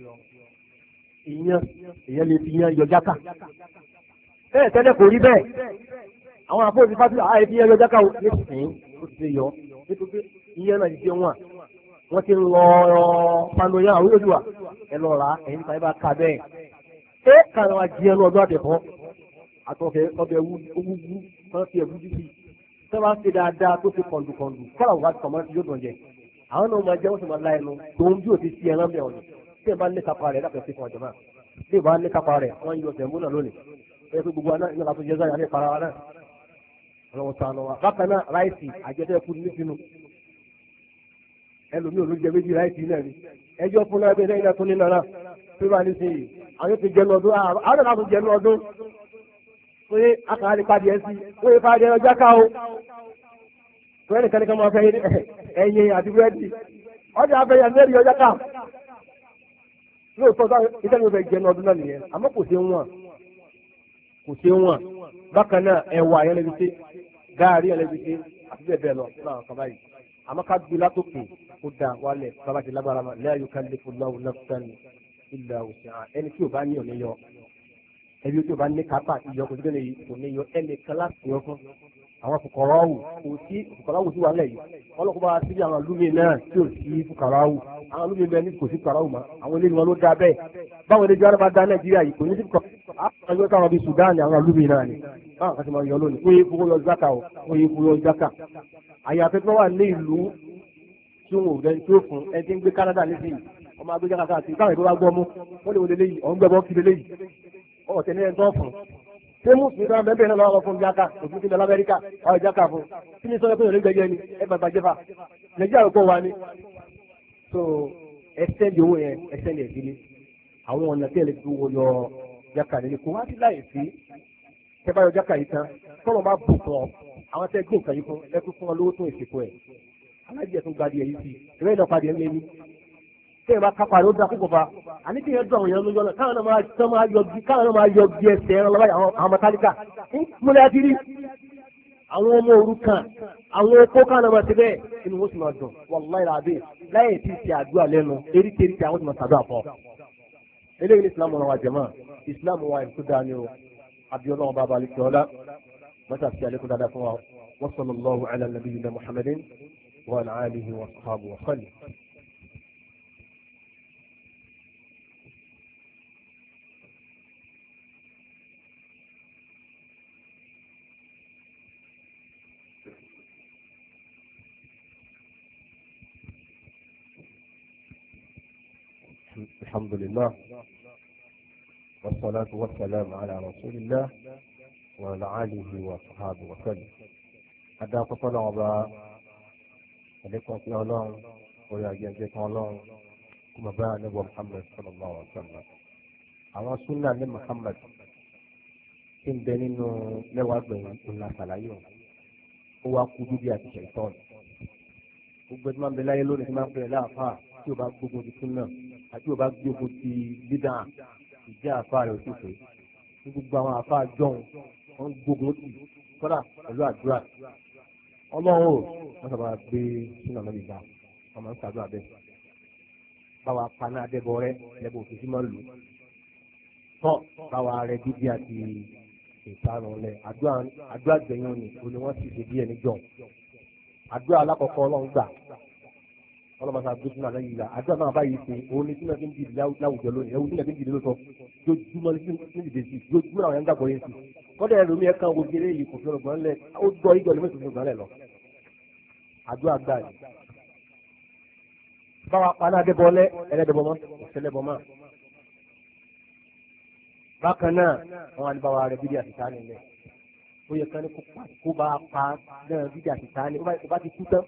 ìyẹn lè fi yan yọ jáká bẹ́ẹ̀ tẹ́lẹ̀ kò rí bẹ́ẹ̀ àwọn àpòsí fásitì ààyè fi yan yọ jáká ní sìn ó ti yọ nítorí ìyẹn náà ti ṣe wọ́n ti ń lọ panoyan àwọn olóòdùwà ẹ lọ rà ẹ̀yìn nípa ẹ bá ka bẹ́ẹ̀ ẹ kàrọ̀ wa jí ẹnu ọdún àtẹ̀fọ́ àtọ̀fẹ́ ọbẹ̀ owúwú wọ́n fi ẹ̀bú jíjí tẹ́ wá ṣe dáadáa tó ṣe kọ̀ǹdùkọ̀ǹdù kọ́lá wà tọ̀mọ́ yóò dùn jẹ àwọn náà máa jẹ́ wọ́n sì máa lá ẹnu tòun bí ò ti sí ẹran bẹ̀ ọ̀nà tí ẹ bá ní kápá rẹ̀ lápẹ̀ sí fún ọjọ́ náà tí ẹ bá ní kápá rẹ̀ wọ́n yọ ọ̀sẹ̀ múnà lónìí ẹ pé gbogbo aná ìyá látọ̀ jẹ́sà yàrá ìpara wa náà ọlọ́wọ́ sànù wa bákan náà ráìsì àjẹtẹ́ kú ní sínú ẹlòmíì olóúnjẹ méjì ráìsì náà ni ẹjọ́ fún náà bẹ́ẹ̀ náà tó ní náà tó bá ní sèyí àwọn ti jẹnu ọdún àwọn náà tó jẹnu ọdún pé akàlẹ́ pàdé ẹ sí pé pàdé ọjà ká o tó ẹnì kan ní ká máa fẹ́ ẹyin àti búrẹ́dì ọjà abẹ́yẹ mẹ́rin ọjà ká lóòótọ́ iṣẹ́ mi ò fẹ́ jẹnu ọdún náà nìyẹn àmọ́ kò ṣe wọ́n bákan náà ẹ̀wà yẹn lè fi ṣe gaari yẹn lè fi ṣe àti bẹ́ẹ̀ bẹ́ẹ̀ lọ láwọn kan báyìí àmọ́ ká gbé látòkè kó da wálẹ̀ bàbá ti lágbára ma la yukallifu Allahu nafsan illa wus'aha ẹni tí ò bá ní òní yọ ẹbí tí ò bá ní kápá ìyọ kò sí bẹ́ẹ̀ ni òní yọ ẹnì kan láti yọ fún àwọn fùkọ̀rọ̀wù kò sí fùkọ̀rọ̀wù sí wàhálẹ̀ yìí ọlọ́kùnrin bá sí àwọn alúmi náà tí ò sí fùkọ̀rọ̀wù àwọn alúmi bẹ́ẹ̀ ní kò sí fùkọ̀rọ̀wù mọ́ àwọn eléyìí wọn ló dá bẹ́ẹ̀ báwọn eléyìí wọn bá dá Nàìjíríà yìí kò ní sí fùkọ̀rọ̀wù táwọn bíi Sudan àwọn alúmi náà ni báwọn kan ti máa yọ lónìí ó yẹ kó yọ zaka o ó yẹ kó yọ zaka àyàfẹ́ tó wà ní ìlú tí wọn ò rẹ tó fún ẹni tí ń gbé Canada nísìnyí ọmọ agbẹjọ kàkà àti káwọn ìgbé wa gbọ́ mú wọn lè wọlé léyìí ọ̀hún gbẹ́bọ́ kí léyìí ọ̀tẹ̀ ní ẹni tó fún ṣé mùsùlùmí tó ń bẹ́ẹ̀ náà lọ́wọ́ fún jáka òfin ti lọ lamẹ́ríkà ọ̀ jáka fún kí ni sọ́yọ́ pé yòó lè gbẹ́jẹ́ ni ẹ bàbá jẹ́fà nàìjíríà kò wá ní. so ẹsẹ̀ di owó yẹn ẹsẹ̀ di ẹ̀dínlẹ̀ àwọn ọ̀nà tí ẹ lè fi wo yọ jáka nílé kó wá sí láì sí ẹ bá yọ jáka yìí tán tọ́lọ́ bá bù fún ọ àwọn tẹ́ gbé nǹkan yìí fún ẹ fún ọ lówó tó ìsìnkú ẹ̀ alájẹ tó gbadì ẹ̀yìn sí ìrẹ́ ìdọ̀ padì ẹ̀ lé ní tẹ́ ẹ bá kápá rẹ̀ ó dá púpọ̀ fa àní tí yẹn dùn àwọn èèyàn lójọ́ náà káwọn náà máa yọ bí ẹsẹ̀ ẹran lọ́wọ́ àwọn mọ̀tálíkà múlẹ̀ àti rí àwọn ọmọ òrukàn àwọn okó káwọn náà máa ti bẹ́ẹ̀ inú wọn sì máa dùn wàláì làbẹ́ láyé tí ti àdúrà lẹ́nu eríkèéríkèé àwọn sì máa sàdúrà pọ̀ eléyìí ní ìsìlámù wa jẹ̀mọ́ ìsìlámù wa ètò dání o abiola wọn bàbá alẹ́ kíọ́lá mọ́tà sí alẹ́kùn dáadáa fún wa wa sallallahu ala nabiyyina Muhammadin wa ala alihi wa sahbihi wa sallam. الحمد لله والصلاة والسلام على رسول الله وعلى آله وصحبه وسلم. هذا قصة عبا عليكم في الله ويا جنجة الله كما بقى نبي محمد صلى الله عليه وسلم. àwọn súnà ní Muhammad tí ń bẹ nínú mẹ́wàá gbẹ̀yìn ìlànà àṣàlàyé ó wá kú bíbí àti ṣẹ̀tọ́n gbogbo ẹni máa ń bẹ láyé lónìí tí máa ń pè é láàfà tí ó bá gbógun ti súnà àti ó bá gbógun ti bídà ìjẹ́ àfà rẹ̀ òsì pé ní gbogbo àwọn àfà jọ̀hún wọ́n gbógun tì kọ́dà pẹ̀lú àdúrà ọlọ́run ò wọ́n sábà gbé súnà náà nígbà wọ́n máa ń ṣàdúrà bẹ́ẹ̀ báwa paná adébọ̀ rẹ̀ lẹ́bùn òfin sí máa ń lò tọ́ báwa rẹ̀ bíbí àti ìparun lẹ̀ àdúrà gbẹ̀yìn ni òní wọ́n sì ṣe díẹ̀ níjọ́ àdúrà alákọ̀ọ́kọ́ ọlọ́run gbà ọlọ́run máa gbé sínú àlẹ́ yìí la àdúrà náà báyìí ṣe òun ni sínú ẹ̀sìn dìde láwùjọ lónìí ẹ̀wù sínú ẹ̀sìn dìde lóṣọ lójúmọ́ ní dìde sí lójúmọ́ àwọn ẹ̀ńdàgbọ́ yẹn sí kọ́dà ẹ̀rọ mi ẹ̀ka gbogbo eré yìí kò fi ọgbọ́n lẹ̀ ó gbọ́ ìjọ ní mẹ́sàn-án ọgbọ́n lẹ̀ lọ àdúrà gbà yìí báwa paná adébọ́lẹ̀ ẹlẹ́dẹ̀bọ́mọ́ ìṣẹ̀lẹ̀bọ́mọ́ bákan náà wọn á ní báwa rẹ̀ bídí àti sáà nílẹ̀ ó yẹ kán ní kó bá pa náà bídí àti sáà ní ó bá ti kú tán.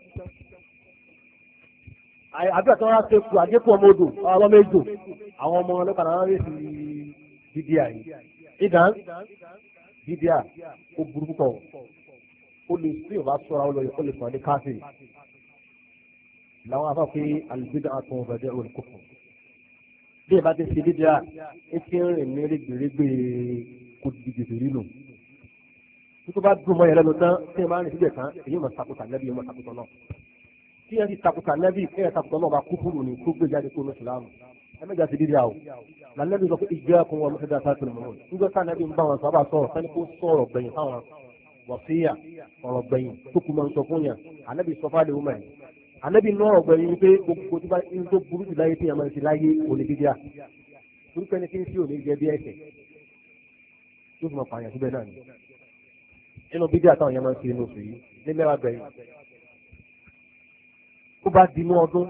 àbíọ̀ tí wọ́n á ṣe kú àgékù ọmọ odò ọlọ́mọ ejò àwọn ọmọ ọlọ́pàá náà rẹ̀ sí bídí àyè. ìdán bídí à ó burú púpọ̀ ó lè sí ìwà sọ́ra ó lè sọ̀rọ̀ ní káfíìn làwọn afọ pé àlùbídà àtọ̀ ọ̀bẹ̀dẹ̀ olùkókò bí ẹ bá ti ṣe dídí à ẹ ti ń rìn ní rẹ́gbẹ̀rẹ́gbẹ̀ kò dìgbèsè rí nù tó bá dùn mọ́ yẹn lẹ́nu tán tí ẹ máa ń rìn síbẹ̀ tán èyí mọ̀ takuta nẹ́bí ẹ mọ̀ takuta náà tí ẹ ti takuta nẹ́bí ẹ takuta náà bá kú fúru ní kó gbé jáde kó ní sùlámù ẹ mẹ́jà ti dídí à o lànàbí sọ pé ìjẹ́ ẹkùn wọn mọ́tẹ́dá sáfì lọ́wọ́ nígbà tá nẹ́bí ń bá wọn sábà sọ̀rọ̀ sani kó sọ̀rọ̀ gbẹ̀yìn fáwọn wọ̀síyà ọ̀rọ̀ gbẹ̀yìn tó kú máa ń sọ fún yàn ànàbí sọ fáwọn èèyàn mẹ́rin ànàbí ní ọ̀rọ̀ gbẹ̀yìn wípé gbogbo tí bá ń tó burú jù láyé tí yàn máa ń ṣe láyé òní dídí à orúkọ ẹni tí ń sí òní jẹ bí ẹsẹ̀ tó fi mọ̀ pààyàn síbẹ̀ náà ni nínú bídí àtàwọn yẹn máa ń ṣe inú oṣù yìí ní mẹ́wàá gbẹ̀yìn ó bá di inú ọdún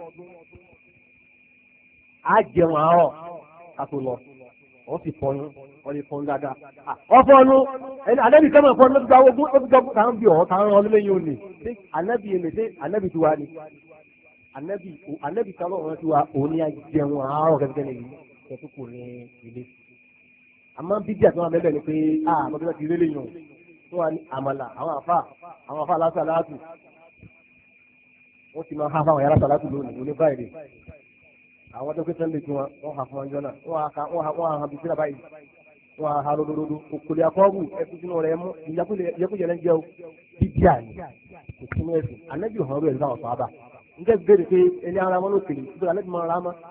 á jẹun àárọ̀ ká tó lọ wọ́n sì fọnú wọ́n lè fọnú dáadáa ọ̀fọ̀nù ẹni ànábì kẹ́mọ̀ ìfọnù lọ́dún gbàgbó ó ti gbàgbó kàn bí ọ̀hún kàn án ọdún lẹ́yìn òní ànábì èlé ṣe ànábì tiwa ni ànábì kálọ̀ ọ̀hún tiwa òun ni á jẹun àárọ̀ kẹ́kẹ́ nìyí kẹ́kẹ́ kò ní ilé àmọ́ bídí àti wọn bẹ́ẹ̀ ni pé mọ̀tò ti rí lẹ́yìn o tó wà ní àmàlà àwọn àfa alásàlátù wọ́n ti máa ha fáwọn yàrá sàlátù lónìí òní báyìí àwọn tó kéṣẹ́ ń lè ju wọn wọ́n ha fún wọn jọ́nà wọ́n ha bí síra báyìí wọ́n ha lódodo òkòlì akọ́bù ẹkú sínú rẹ̀ mú ìyẹ́kújẹ lẹ́ ń jẹ́ o bíbí àní kò sínú ẹ̀sìn anábì ọ̀hún rẹ̀ nígbà ọ̀sán àbá nígbà gbére pé ẹni ara wọn ló kèlè nígbà anábì máa ra mọ́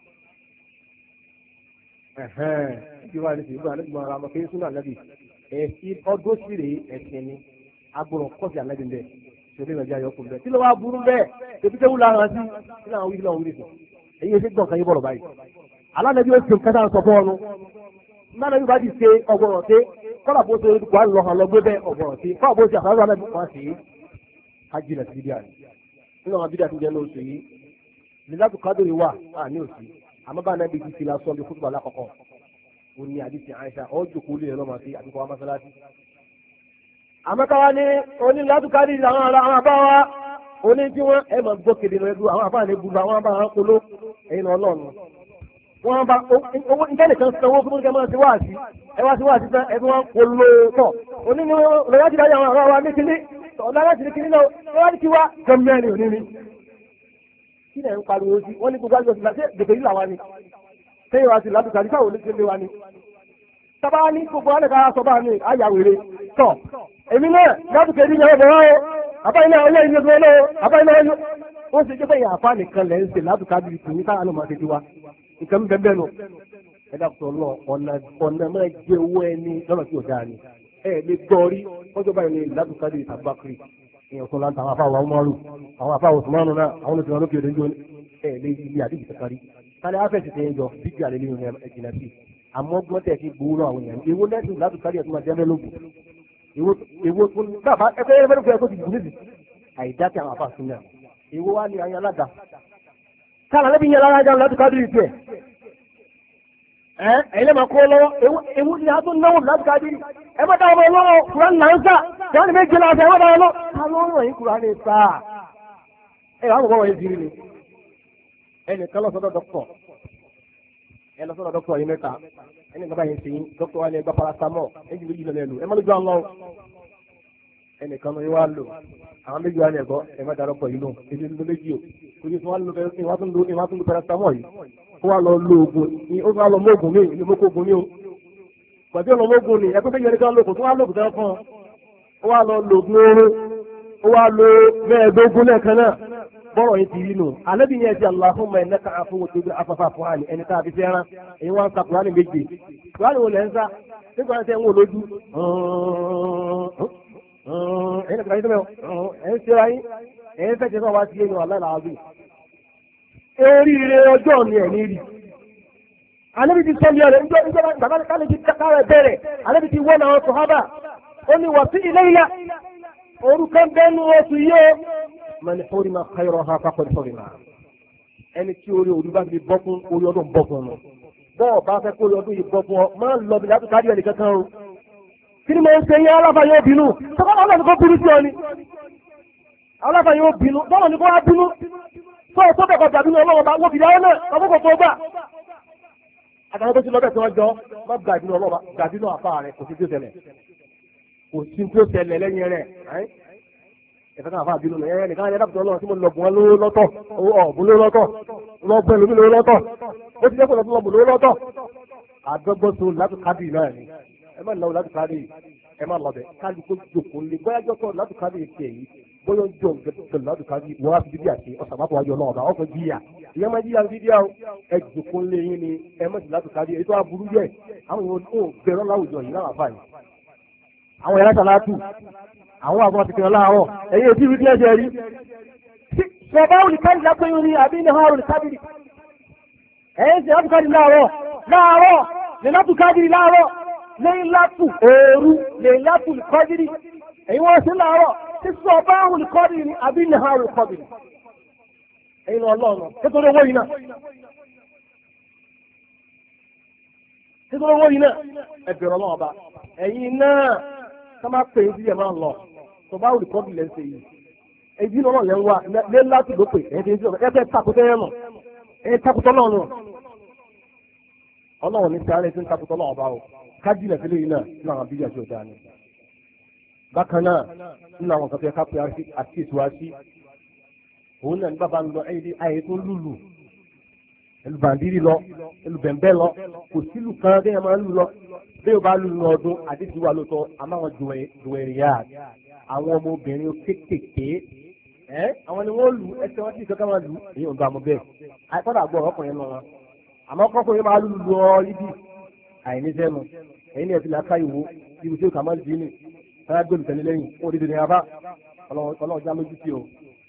ìdíwà ní ìgbà anábì máa ra mọ́ kí sínú anábì ẹ̀sìn ọdún sí rèé ẹ̀sìn ni agbọ̀rọ̀ kọ́sì anábì ń bẹ̀ ṣòro ìrìnàjò ayọ̀kùn bẹ̀ kí ló wá burú bẹ́ẹ̀ tètè tẹ́wù lára sí kí láwọn wí láwọn wí nìkan èyí ẹsẹ gbọ̀n kan yín bọ̀rọ̀ báyìí alánàbí ó ṣe kẹta sọ fún ọnu nánàbí bá ti ṣe ọgbọ̀rọ̀ ṣe kọ́lá bó ṣe wà lọ hàn lọ gbé bẹ́ẹ̀ ọgbọ̀rọ̀ ṣe kọ́lá bó ṣe àfáàrọ̀ anábì kan ṣe kájìnà sí bídíà nínú àwọn bídíà tó jẹ́ ní oṣù yìí nígbàtú kádòrì wà ní òsì àmọ́ bá anábì ti fi la sọ bí fútbọ̀ alákọ̀ọ́kọ́ ó ní àdìsí àìsà ọ́ jòkó lè lọ́mọ sí àdìkọ́ wa mọ́sálásí. àmọ́ káwa ní onílàtúkárì àwọn àbáwá oní tí wọ́n ẹ máa gbọ́ kéde lọ ẹdú àwọn àfáàní gbùgbà àwọn àbá àwọn kolo ẹ̀yin ọlọ́run wọ́n bá owó nǹkan nìkan sanwó fún nǹkan máa ti wá sí ẹ wá sí wá sí tán ẹbí wọn kolo tọ̀ oní ni lọ́wọ́ ti dájú àwọn ọ̀rọ̀ wa ní kíní ọ̀dọ́ láti ní kíní náà lọ́wọ́ ti wá gọ́ọ̀mẹ́rin òní ni kí lẹ̀ ń pariwo sí wọ́n ní gbogbo àjọ sílá sí gbèsè yìí làwa ni kéyìn wá sí ládùúgbò àdìsá òní ti lé wa ni tábà ní gbogbo alẹ́ ká sọ bá mi àyàwèrè tọ̀ èmi náà ládùúgbò èdè yẹn bẹ̀rẹ̀ àbáyé ọlọ́ ìyẹn tó lọ́wọ́ àbáyé ọlọ́ ó ṣe jẹ́ bẹ́yà àfáà nìkan lẹ́ ń ṣe látùkà bíi tòun ká àlọ́ máa ṣe ti wa nǹkan bẹ́ẹ̀ bẹ́ẹ̀ nù ẹ dàpọ̀ lọ ọ̀nà máa jẹ owó ẹni lọ́nà tí ò dáa ni ẹ lè gbọ́ rí ọjọ́ báyìí ní látùkà bíi tàbákiri èèyàn tó láǹtà àwọn afáà wà ọmọrù àwọn afáà òsùnmọ́nù náà àwọn olùsọ̀rọ̀ lókè òde ń jó ẹ lè yí àdìgbì kankanrí kálí afẹ́sì tẹ̀ ń jọ bíbí àlẹ́ nínú ẹ̀jìnà sí àmọ́ gbọ́tẹ̀ sí gbòòrò àwọn èèyàn èwo lẹ́sìn látùkà bíi ẹ̀tún máa jẹ́ mẹ́lógún èwo tó ní bàbá ẹgbẹ́ ẹgbẹ́ tó ti gùn nídìí àìdákẹ́ àwọn àfáà sílẹ̀ ìwọ wá ní ayé alága káàlà lẹ́bí yẹn lára jáde láti káàdì ìtẹ̀ ẹ̀yin lẹ́mọ̀ kó lọ́wọ́ ewu ni a tún náwó láti kájí ẹ má dáwọ́ ọmọ lọ́wọ́ kúrán là ń sà kúrán méje láti ẹ má dáwọ́ lọ ta ló ń rìn kúrán ní sà ẹ wà mọ̀ wọ́n yẹn dirí ni ẹnìkan lọ sọ́dọ̀ dọ́kítọ̀ ẹ lọ sọ́dọ̀ dọ́kítọ̀ yìí mẹ́ta ẹnì kan bá yẹn sèyí dọ́kítọ̀ wa ní ẹgbà paracetamol ẹnì méjì lọ lẹ́nu ẹ má lójú àwọn ẹnìkan ló wá lò àwọn méjì wá ní ẹ̀gọ́ ẹ má darọ́ pọ̀ yìí lò èdè ló méjì o torí tí wọ́n tún lo paracetamol yìí ó wá lọ lo oògùn ní ó wá lọ mọ oògùn ní ìlú mọ́kó oògùn ní o pàdé ọ̀nà mọ́gùn ní ẹgbẹ́ méjì ẹnìkan lóògùn tó wá lóògùn tẹ́ fún ó wá lọ lo oògùn oorun ó wá lo mẹ́ẹ̀ẹ́dógún lẹ́ẹ̀kan náà bọ́rọ̀ yìí ti rí nù alẹ́bí ni ẹ ti Allahumma innaka afuwwun tuhibbul afwa fa'fu anni ẹni tá a fi fẹ́ràn èyí wọ́n ń sa kùránì méje kùránì wo lẹ́ ń sá nígbà tí ẹ ń wò lójú ẹ̀yin nàkàrà yìí tó mẹ́wọ̀ ẹ̀ ń ṣe ayé ẹ̀ ń fẹ́ jẹ́ sọ́wọ́ wá sí ẹnu aláìláàbí oríire ọjọ́ ni ẹ̀ ní rí alẹ́bí ti sọ yẹrẹ ìjọba bàbá kálí ti kára bẹ̀rẹ̀ alẹ́bí ti wọ́n àwọn sọ̀hábà ó ní wà sí ilé ìlà orúkọ bẹ́ẹ̀nu oṣù yìí ó mẹ́ni fórí máa káyọ̀rọ̀ ha pápẹ́ sọ̀rọ̀ náà ẹni tí orí olúbá ti bọ́kún orí ọdún bọ́kún nù bọ́ọ̀ bá fẹ́ kó orí ọdún yìí bọ́kún ọ máa ń lọ bí láti kárí ẹnì kankan o kí ni mo ń ṣe yẹn aláfààyè obìnú sọ́kọ́ ọlọ́run kò bínú sí ọ ni aláfààyè obìnú bọ́ọ̀ ni kò wá bínú tó bẹ̀ kọ̀ dàbínú ọlọ́run bá wọ́n fìdí ayé náà ọkọ̀ tó gbà àtàwọn tó ti lọ́bẹ̀ tí wọ́n jọ má gbàdínú ọlọ́ba gbàdínú àfa rẹ̀ kò sí tí ó ṣẹlẹ̀ kò sí tí ó ṣẹlẹ̀ lẹ́yìn rẹ̀ ẹ̀fẹ́ kan àfa àbínú rẹ̀ nìkan ayé dábùtọ̀ ọlọ́run tí mo lọ bùn wọn lówó lọ́tọ̀ ọ̀bùn lówó lọ́tọ̀ lọ́gbọ́n lómi lówó lọ́tọ̀ ó ti dẹ́kun lọ́bùn lówó lọ́tọ̀ àdọ́gbọ́n tó láti kádì náà ni ẹ má lọ láti kádì ẹ má lọ bẹ̀ káàdì kó jòkó lé bóyá jọ́tọ̀ láti kádì tiẹ̀ yìí bóyá ń jọ gẹ́gẹ́ láti kádì wọ́n á fi bíbí àti ọ̀sán bá tó wájú ọlọ́ọ̀dà ọkọ̀ jíyà ìyẹn máa jíyà fídíò àwọn ẹ jòkó lé yín ni ẹ má sì láti kádì èyí tó wá burú yẹ àwọn èèyàn ò bẹ̀rẹ̀ láwùjọ yìí láwọn àfààní àwọn yàrá sàlátù àwọn àgbọn ti kìnnà láàárọ̀ ẹ̀yìn ètí wípé ẹ̀jẹ̀ rí ṣọba olùkárí lápẹ́yìn ní àbí ní harold kábìrì ẹ̀yìn tí látùkárí láàárọ̀ lè látùkárí láàárọ̀ lẹ́yìn látù òru lè látù kọ́dìrì ẹ̀yìn wọ́n sí láàárọ̀ tí ṣọba olùkárí ní àbí ní harold kábìrì ẹ̀yìn ọlọ́run nítorí owó yìí náà ẹgbẹ̀rún ọlọ́run ọba ẹ̀yìn náà ká máa pè é sí ẹ̀ máa ń lọ tọba olùkọ́bí lẹ́ ń ṣe yìí èyí lọ́nà yẹn wá lé láti ló pè ẹ̀ ẹ̀ takùtọ̀ yẹn nù ẹ̀ takùtọ̀ náà nù ọlọ́run ní sáré tí ń takùtọ̀ náà bá o kájìlẹ̀ sílé yìí náà ní àwọn abíyá tí ó dáa ni. bákan náà nínú àwọn kan tó yẹ ká pè àti ètò àti òun náà ní bàbá ń lọ ayé tó lùlù ẹlùbàndírì lọ ẹlùbẹ̀ǹbẹ̀ lọ kò sílù kan déyàn máa ń lù lọ bí o bá lù ní ọdún àdéhùn wà lóòótọ́ àmọ́ jùwẹ̀rìyà àwọn ọmọbìnrin kéékèèké àwọn ni wọ́n lù ẹsẹ̀ wọn tí ìkankan máa lù èyí ò ń bá ọmọ bẹ́ẹ̀ àìkọ́dà gbọ́ ọkùnrin náà wọn àmọ́ ọkùnrin máa lù lù ọ ibi àìní sẹ́nu ẹ̀yin ẹ̀ ti là ká ìwò ibi tí ó kà máa dì í nì káyà gbé olùtẹ̀lé lẹ́yìn ó rí dídì abá ọlọ́run já lójú sí o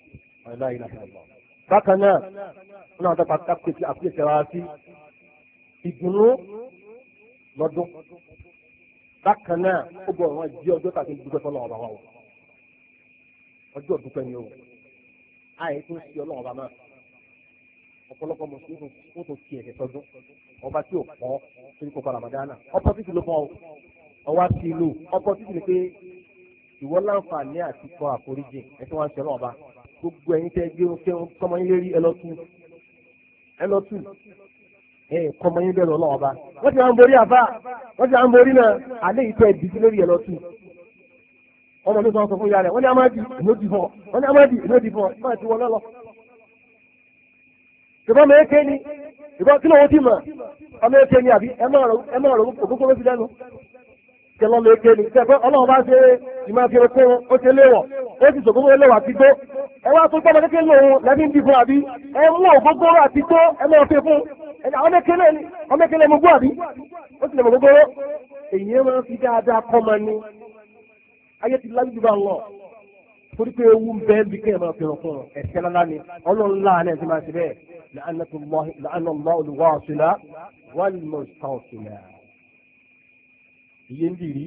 bákan náà wọn àwọn tọpa àpèsè wa sí ìdùnnú lọ́dún bákan náà ó gbọ́ wọn jí ọjọ́ tàbí dúpẹ́ fọlọ́ ọba wa o ọjọ́ dúpẹ́ ni o àyè tó ń ṣe ọlọ́run ọba náà ọ̀pọ̀lọpọ̀ mùsùlùmí ó tó fi ẹ̀sẹ̀ sọdún ọba tí ò pọ̀ torí kò padà màdánà ọ̀pọ̀ títí ló pọ̀ ọwọ́ àti ìlú ọ̀pọ̀ títí ni pé ìwọ láǹfààní àti kọ àforíjì ẹ̀sìn wọn ṣe ọlọ́run ọba gbogbo ẹ̀yin tẹ́ gbé ohun kọ́mọ yín lérí ẹlọ́tù kọ́mọ yín bẹ̀rù ọlọ́run ọba wọ́n ti máa ń borí àbá wọ́n ti máa ń borí náà alẹ́ yìí tẹ́ ìdíjú lórí ẹlọ́tù ọmọ mi sọ fún ìyá rẹ̀ wọ́n ní amádi ìlódì fún ọ wọ́n ní amádi ìlódì fún ọ máa ti wọ́n lọ́lọ́ ìbọn mi éké ni ìbọn kí lóun ti mọ̀ ọmọ éké ni àbí ẹ máa rọ òkúkúrú sí lẹ́nu kẹlọ́ lè ké ni tẹ́gbẹ́ ọlọ́run bá ṣe ìmáfíà kó ó ṣe léwọ̀ ó sì sògbógbó léwọ̀ àti gbó ẹ wá tó gbọ́dọ̀ kékeré lòun lẹ́bí ń bí fún àbí ẹ mú ògbógbó àti gbó ẹ máa fi fún ọmọ ekele mú gbó àbí ó sì lè mọ gbogbo èyí máa fi dáadáa kọ́ máa ní ayé ti lájú bá ń lọ torí pé ewu ń bẹ́ẹ̀ bí kéèyàn máa fi hàn fún un ẹ̀sẹ̀ lálá ni ọlọ́run láàánú ẹ̀ ti máa ṣe bẹ́ẹ̀ làánà lọ́ olùwàásùlá wal mustawsila iye ń dìrí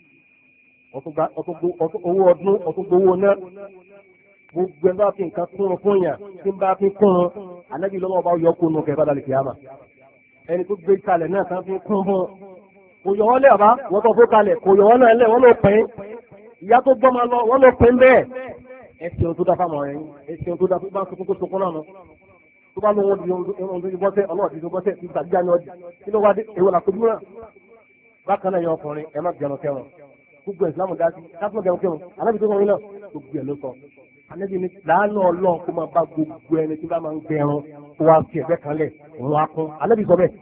owó ọdún ọ̀túngbówó náà gbogbo ẹgbẹ́ àti nǹkan kún un fún yàn tí ń bá fi kún un anábì lọ́wọ́ bá yọ kún un kẹfà dálì kìámà ẹni tó gbé kalẹ̀ náà tán fi kún fún kò yọ wọ́n lé ọ̀bá wọ́n tó fún kalẹ̀ kò yọ wọ́n náà lẹ̀ wọ́n ló pín ìyá tó gbọ́ máa lọ wọ́n ló pín bẹ́ẹ̀ ẹsẹ̀ ohun tó dá fáwọn ọ̀rẹ́ yín ẹsẹ̀ ohun tó dá bá sunkún tó sunkún náà tó bá lóun ohun tó ti bọ́sẹ̀ ọlọ́ọ̀dì tó bọ́sẹ̀ ti gbàgbé ní ọdí kí ló wá dé èwo là kojú náà bákan náà yọ ọkùnrin ẹ má gẹrun kẹrun gbogbo ìsìlámù dájú káfíńà gẹrun kẹrun alábi tó sọ yín náà gbogbo ẹ ló sọ anábì ní láàánú ọlọ́run kó máa bá gbogbo ẹni tí bá máa ń gẹrun kó wá fi ẹ̀gbẹ́ kan lẹ̀ òun á kún anábì sọ bẹ́ẹ̀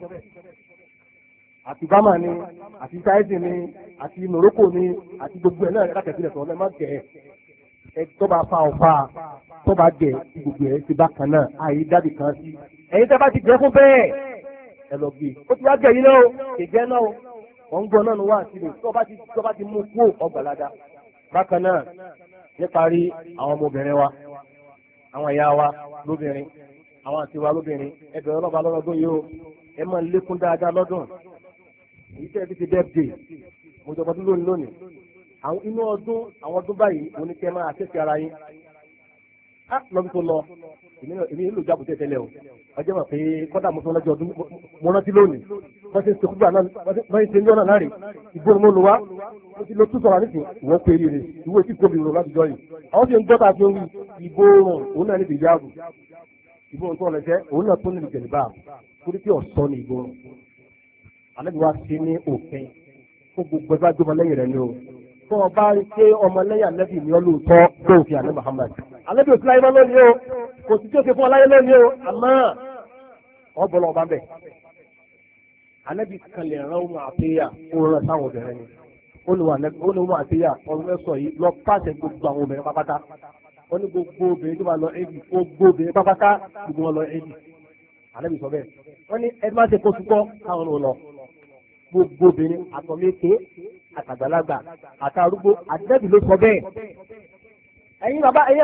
àti bámà ni àti sáyẹ́sì ni àti morocco ni àti gbogbo ẹ̀ náà lákẹ́sílẹ̀ sọ̀rọ̀ ẹ má gẹ̀ ẹ tó bá fa ọ̀fà tó bá gẹ̀ gbogbo ẹ̀ ti bá kan náà àyè dábì kan sí ẹ̀yin tẹ́ bá ti gẹ̀ fún bẹ́ẹ̀ ẹ lọ gbé ó ti wá gẹ̀ yín náà o kèjẹ́ náà o wọ́n ń gbọ́ náà ló wà sílẹ̀ tó bá ti mú kú ọgbàládá bákan náà níparí àwọn ọmọbìnrin wa àwọn ìyá wa lóbìnrin àwọn àti wa lóbìnrin ẹbẹ̀rẹ̀ ọlọ́ba lọ́dún yìí o ẹ máa ń lékún dáadáa lọ́dún èyí tẹ́ ẹ fi ti birthday mo jọba tó lónìí àwọn inú ọdún àwọn ọdún báyìí oníkẹ́ máa àtẹ́sí ara yín á lọ́dún tó lọ èmi nílò jábù tẹ́tẹ́lẹ̀ o ọjọ́ mọ̀ pé kọ́dà mo tún lọ́jọ́ ọdún mo rántí lónìí wọ́n ti ń ṣe kúgbà náà wọ́n ti ń yọ̀nà náà rè ìgbóni mo lò wá mo ti lo túsọ̀rọ̀ nísìn ìwọ́n pé rí rè ìwé tí kò mi rò láti jọ yìí àwọn tí ń gbọ́ta fi ń wí ìgbóòrùn òun náà ní ti jáàbù ìgbóòrùn tó lẹ́sẹ̀ òun náà tó ní ìjẹ̀lẹ̀bá torí pé ọ̀sọ́ ni ìgbóòrùn alẹ́bí wa ṣe ní òfin fún gbogbo ẹgbẹ́ àjọmọ lẹ́yìn rẹ̀ ni o fún ọba ṣe ọmọlẹ́yìn alẹ́bí ni ọlọ́ọ̀tọ́ lóòfin àlẹ́ Muhammad alẹ́bí òfin láyé lónìí o kò sí tí ó ṣe fún ọláyé lónìí o àmọ́ ọ̀bọ̀lọ̀ ọba bẹ̀ alẹ́bí kan lè rán ohun àtẹ́yà ó rán sáwọn obìnrin ni olùwà àtẹ́yà ọ̀run ẹ̀sọ̀ yìí lọ pàṣẹ gbogbo àwọn obìnrin pápátá ó ní gbogbo obìnrin tó bá lọ éjì gbogbo obìnrin pápátá gbogbo wọn lọ éjì alẹ́bí sọ bẹ́ẹ̀ wọ́n ní ẹni máa ṣe kó tukọ́ káwọn ò lọ gbogbo obìnrin àtọ̀mẹ́kẹ́ àtàgbàlagbà àtàrúgbó àdẹ́bì ló sọ bẹ́ẹ̀. ẹ̀yin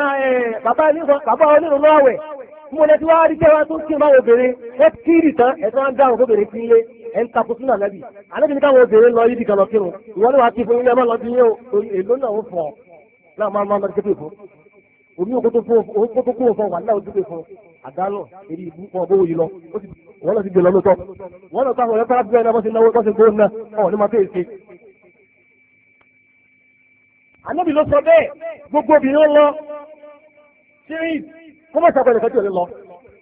bàbá onírun náà wẹ̀ mo lẹ ti wá rí jẹ́wọ́ tó kí n bá wo obìnrin wọ́n kírì tán ẹ̀ tó wá ń dáhùn fóbìnrin kí n lé ẹ̀ ń takò sínú ànábì ànábì ní káwọn obìnrin lọ yídì kan lọ kírun ìwọ ni wàá kí fún ilé ọmọ lọ bí yín o èlò náà ó fọ náà máa máa máa kéde fún omi òkú tó kúrò fún wà náà ojú pé fún àdánù èdè ìbú fún ọgbó yìí lọ wọ́n lọ sí gbé lọ lóòótọ́ wọ́n lọ táwọn ẹ̀fọ́ abúlé náà wọ́n ti náwó kọ́ sí gbóhùn náà ọ̀ ní máa fẹ́ ṣe. ànábì ló sọ bẹ́ẹ̀ gbogbo obìnrin lọ sírí kó má sàpẹ́ nìkan tí ò ní lọ.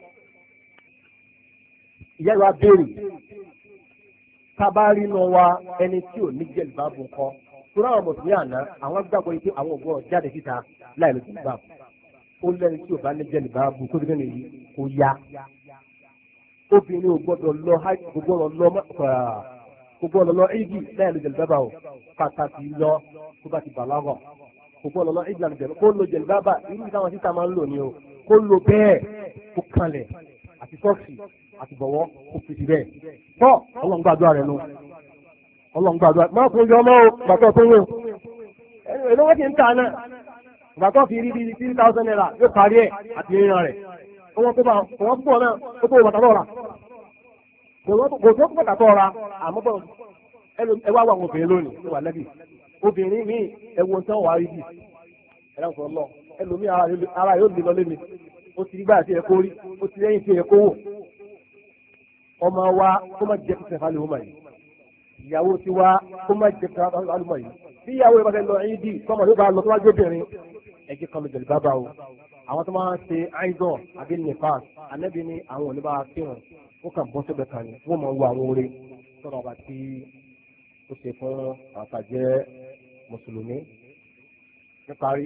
ìyá ìwà béèrè tábàárí náà wá ẹni tí ò ní jẹ̀lì bá bùn kọ́ tó ráwọn mùsùlùmí àná àwọn gbàgbọ́ yìí pé àwọn ògbọ́n jáde síta láì lójú bá ó lẹ́ni tí ò bá ní jẹ̀lì bá bùn kó ti kẹ́ni yìí kó yá obìnrin ò gbọ́dọ̀ lọ hajj kò gbọ́dọ̀ lọ ìdí láì lójú bá o pàtàkì lọ tó bá ti bàlágà kò gbọ́dọ̀ lọ ìdí lànà kó lo jẹ̀lì bá irú táwọn síta máa ń lò ní o kó lo bẹ́ẹ̀ kó kanlẹ̀ àti sọ́ọ̀sì àti bọ̀wọ́ kó fi sí bẹ́ẹ̀ tọ́ ọlọ́run gbàdúrà rẹ̀ nù ọlọ́run gbàdúrà máa fún yọ ọmọ o gbàtọ́ tó yẹ èlò wọ́n ti ń ta náà gbàtọ́ fi rí bíi 3,000 naira yóò parí ẹ̀ àti ìrìnà rẹ̀ owó tó bá wọ́n púpọ̀ náà ó tó bàtà lọ́ra kò tó bàtà tọ́ra àmọ́ bọ́ ẹ wá wà wọn obìnrin lónìí ní wà lẹ́bí obìnrin míì ẹ̀wọ̀n tán wà á rí bì ẹ̀rọ nǹkan lọ ẹlòmíì ara yóò lè lọ lé mi ó ti rí báyà tí ẹ kó rí ó ti lẹ́yìn tí ẹ kó wò ọmọ wa kó má jẹ́ kíkẹ́ fálẹ̀ ọmọ yìí ìyàwó ti wá kó má jẹ́ kíkẹ́ fálẹ̀ ọmọ yìí bí ìyàwó rẹ̀ bá fẹ́ lọ ẹyin dì kọ́mọ ló bá lọ tó wá gbé obìnrin ẹ̀jẹ̀ kan ló jẹ̀lẹ̀ bábà o àwọn tó máa ń ṣe àìdọ̀ àbí nìfàs ànẹ́bí ní àwọn oníbà kírun ó kàn bọ́ sóbẹ̀ kan ní wọ́n máa ń wo àwọn oore sọ̀rọ̀ ọba tí ó ṣe fún àtàjẹ́ mùsùlùmí níparí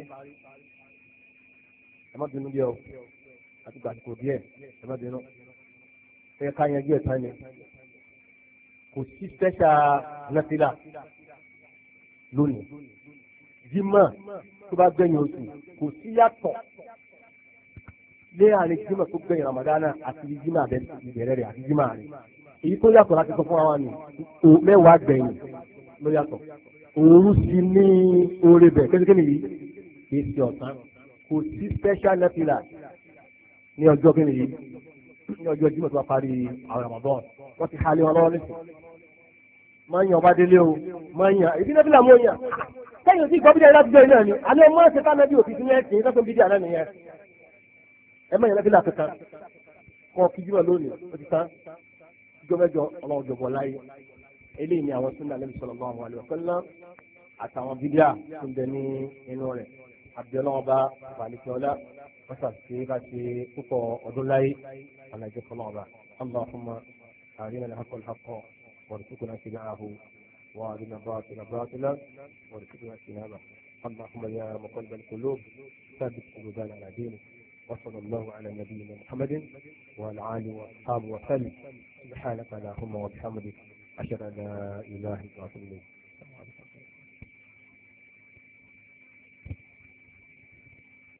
ẹ má bínú díẹ̀ o àti gbàdúgbò díẹ̀ ẹ má bínú ẹ ká yanjú ẹ̀ tán ni kò sí special nafila lónìí jímọ̀ tó bá gbẹ̀yìn oṣù kò sí yàtọ̀ láàrin jímọ̀ tó gbẹ̀yìn ramadana àti jímọ̀ ìbẹ̀rẹ̀ rẹ̀ àti jímọ̀ rẹ̀ èyí tó yàtọ̀ láti sọ fún wa ni mẹ́wàá gbẹ̀yìn ló yàtọ̀ òru sí ní oore bẹ̀ kẹ́sìkẹ́ni yìí kì í ṣe ọ̀sán kò sí special nafila ní ọjọ́ kẹ́ni yìí ní ọjọ́ jímọ̀ tó bá parí àwọn Ramadan wọ́n ti halẹ̀ wọn lọ́wọ́ nísìn máa ń yan ọba délé o máa ń yan ìdí nafila mọ́ yàn sẹ́yìn tí gbọ́bídà láti jọ iná ni àlẹ́ ọmọ ṣe ká nábì òfin sílẹ̀ ẹ̀sìn lọ́sọ̀ bídí àná nìyẹn ẹ mọ̀ yẹn lọ́fíìlà kankan kọ́ kí jùlọ lónìí ó ti tán jọ́mẹ́jọ ọlọ́run jọ̀bọ̀ láyé eléyìí ni àwọn sunna Nabi sallallahu alaihi wasallam àtàwọn bídíà tó ń bẹ ní inú rẹ̀ abdulayi bá balikiola wọ́n ṣàṣe ká ṣe púpọ̀ ọdún láyé alájẹ́ fọlọ́ọ̀bá allahumma arina al-haqqa al-haqqa warzuqna ittiba'ahu wa arina al-batila batilan warzuqna ijtinaba اللهم يا مقلب القلوب ثبت قلوبنا على دينك وصلى الله على نبينا محمد وعلى اله واصحابه وسلم سبحانك اللهم وبحمدك اشهد ان لا اله الا انت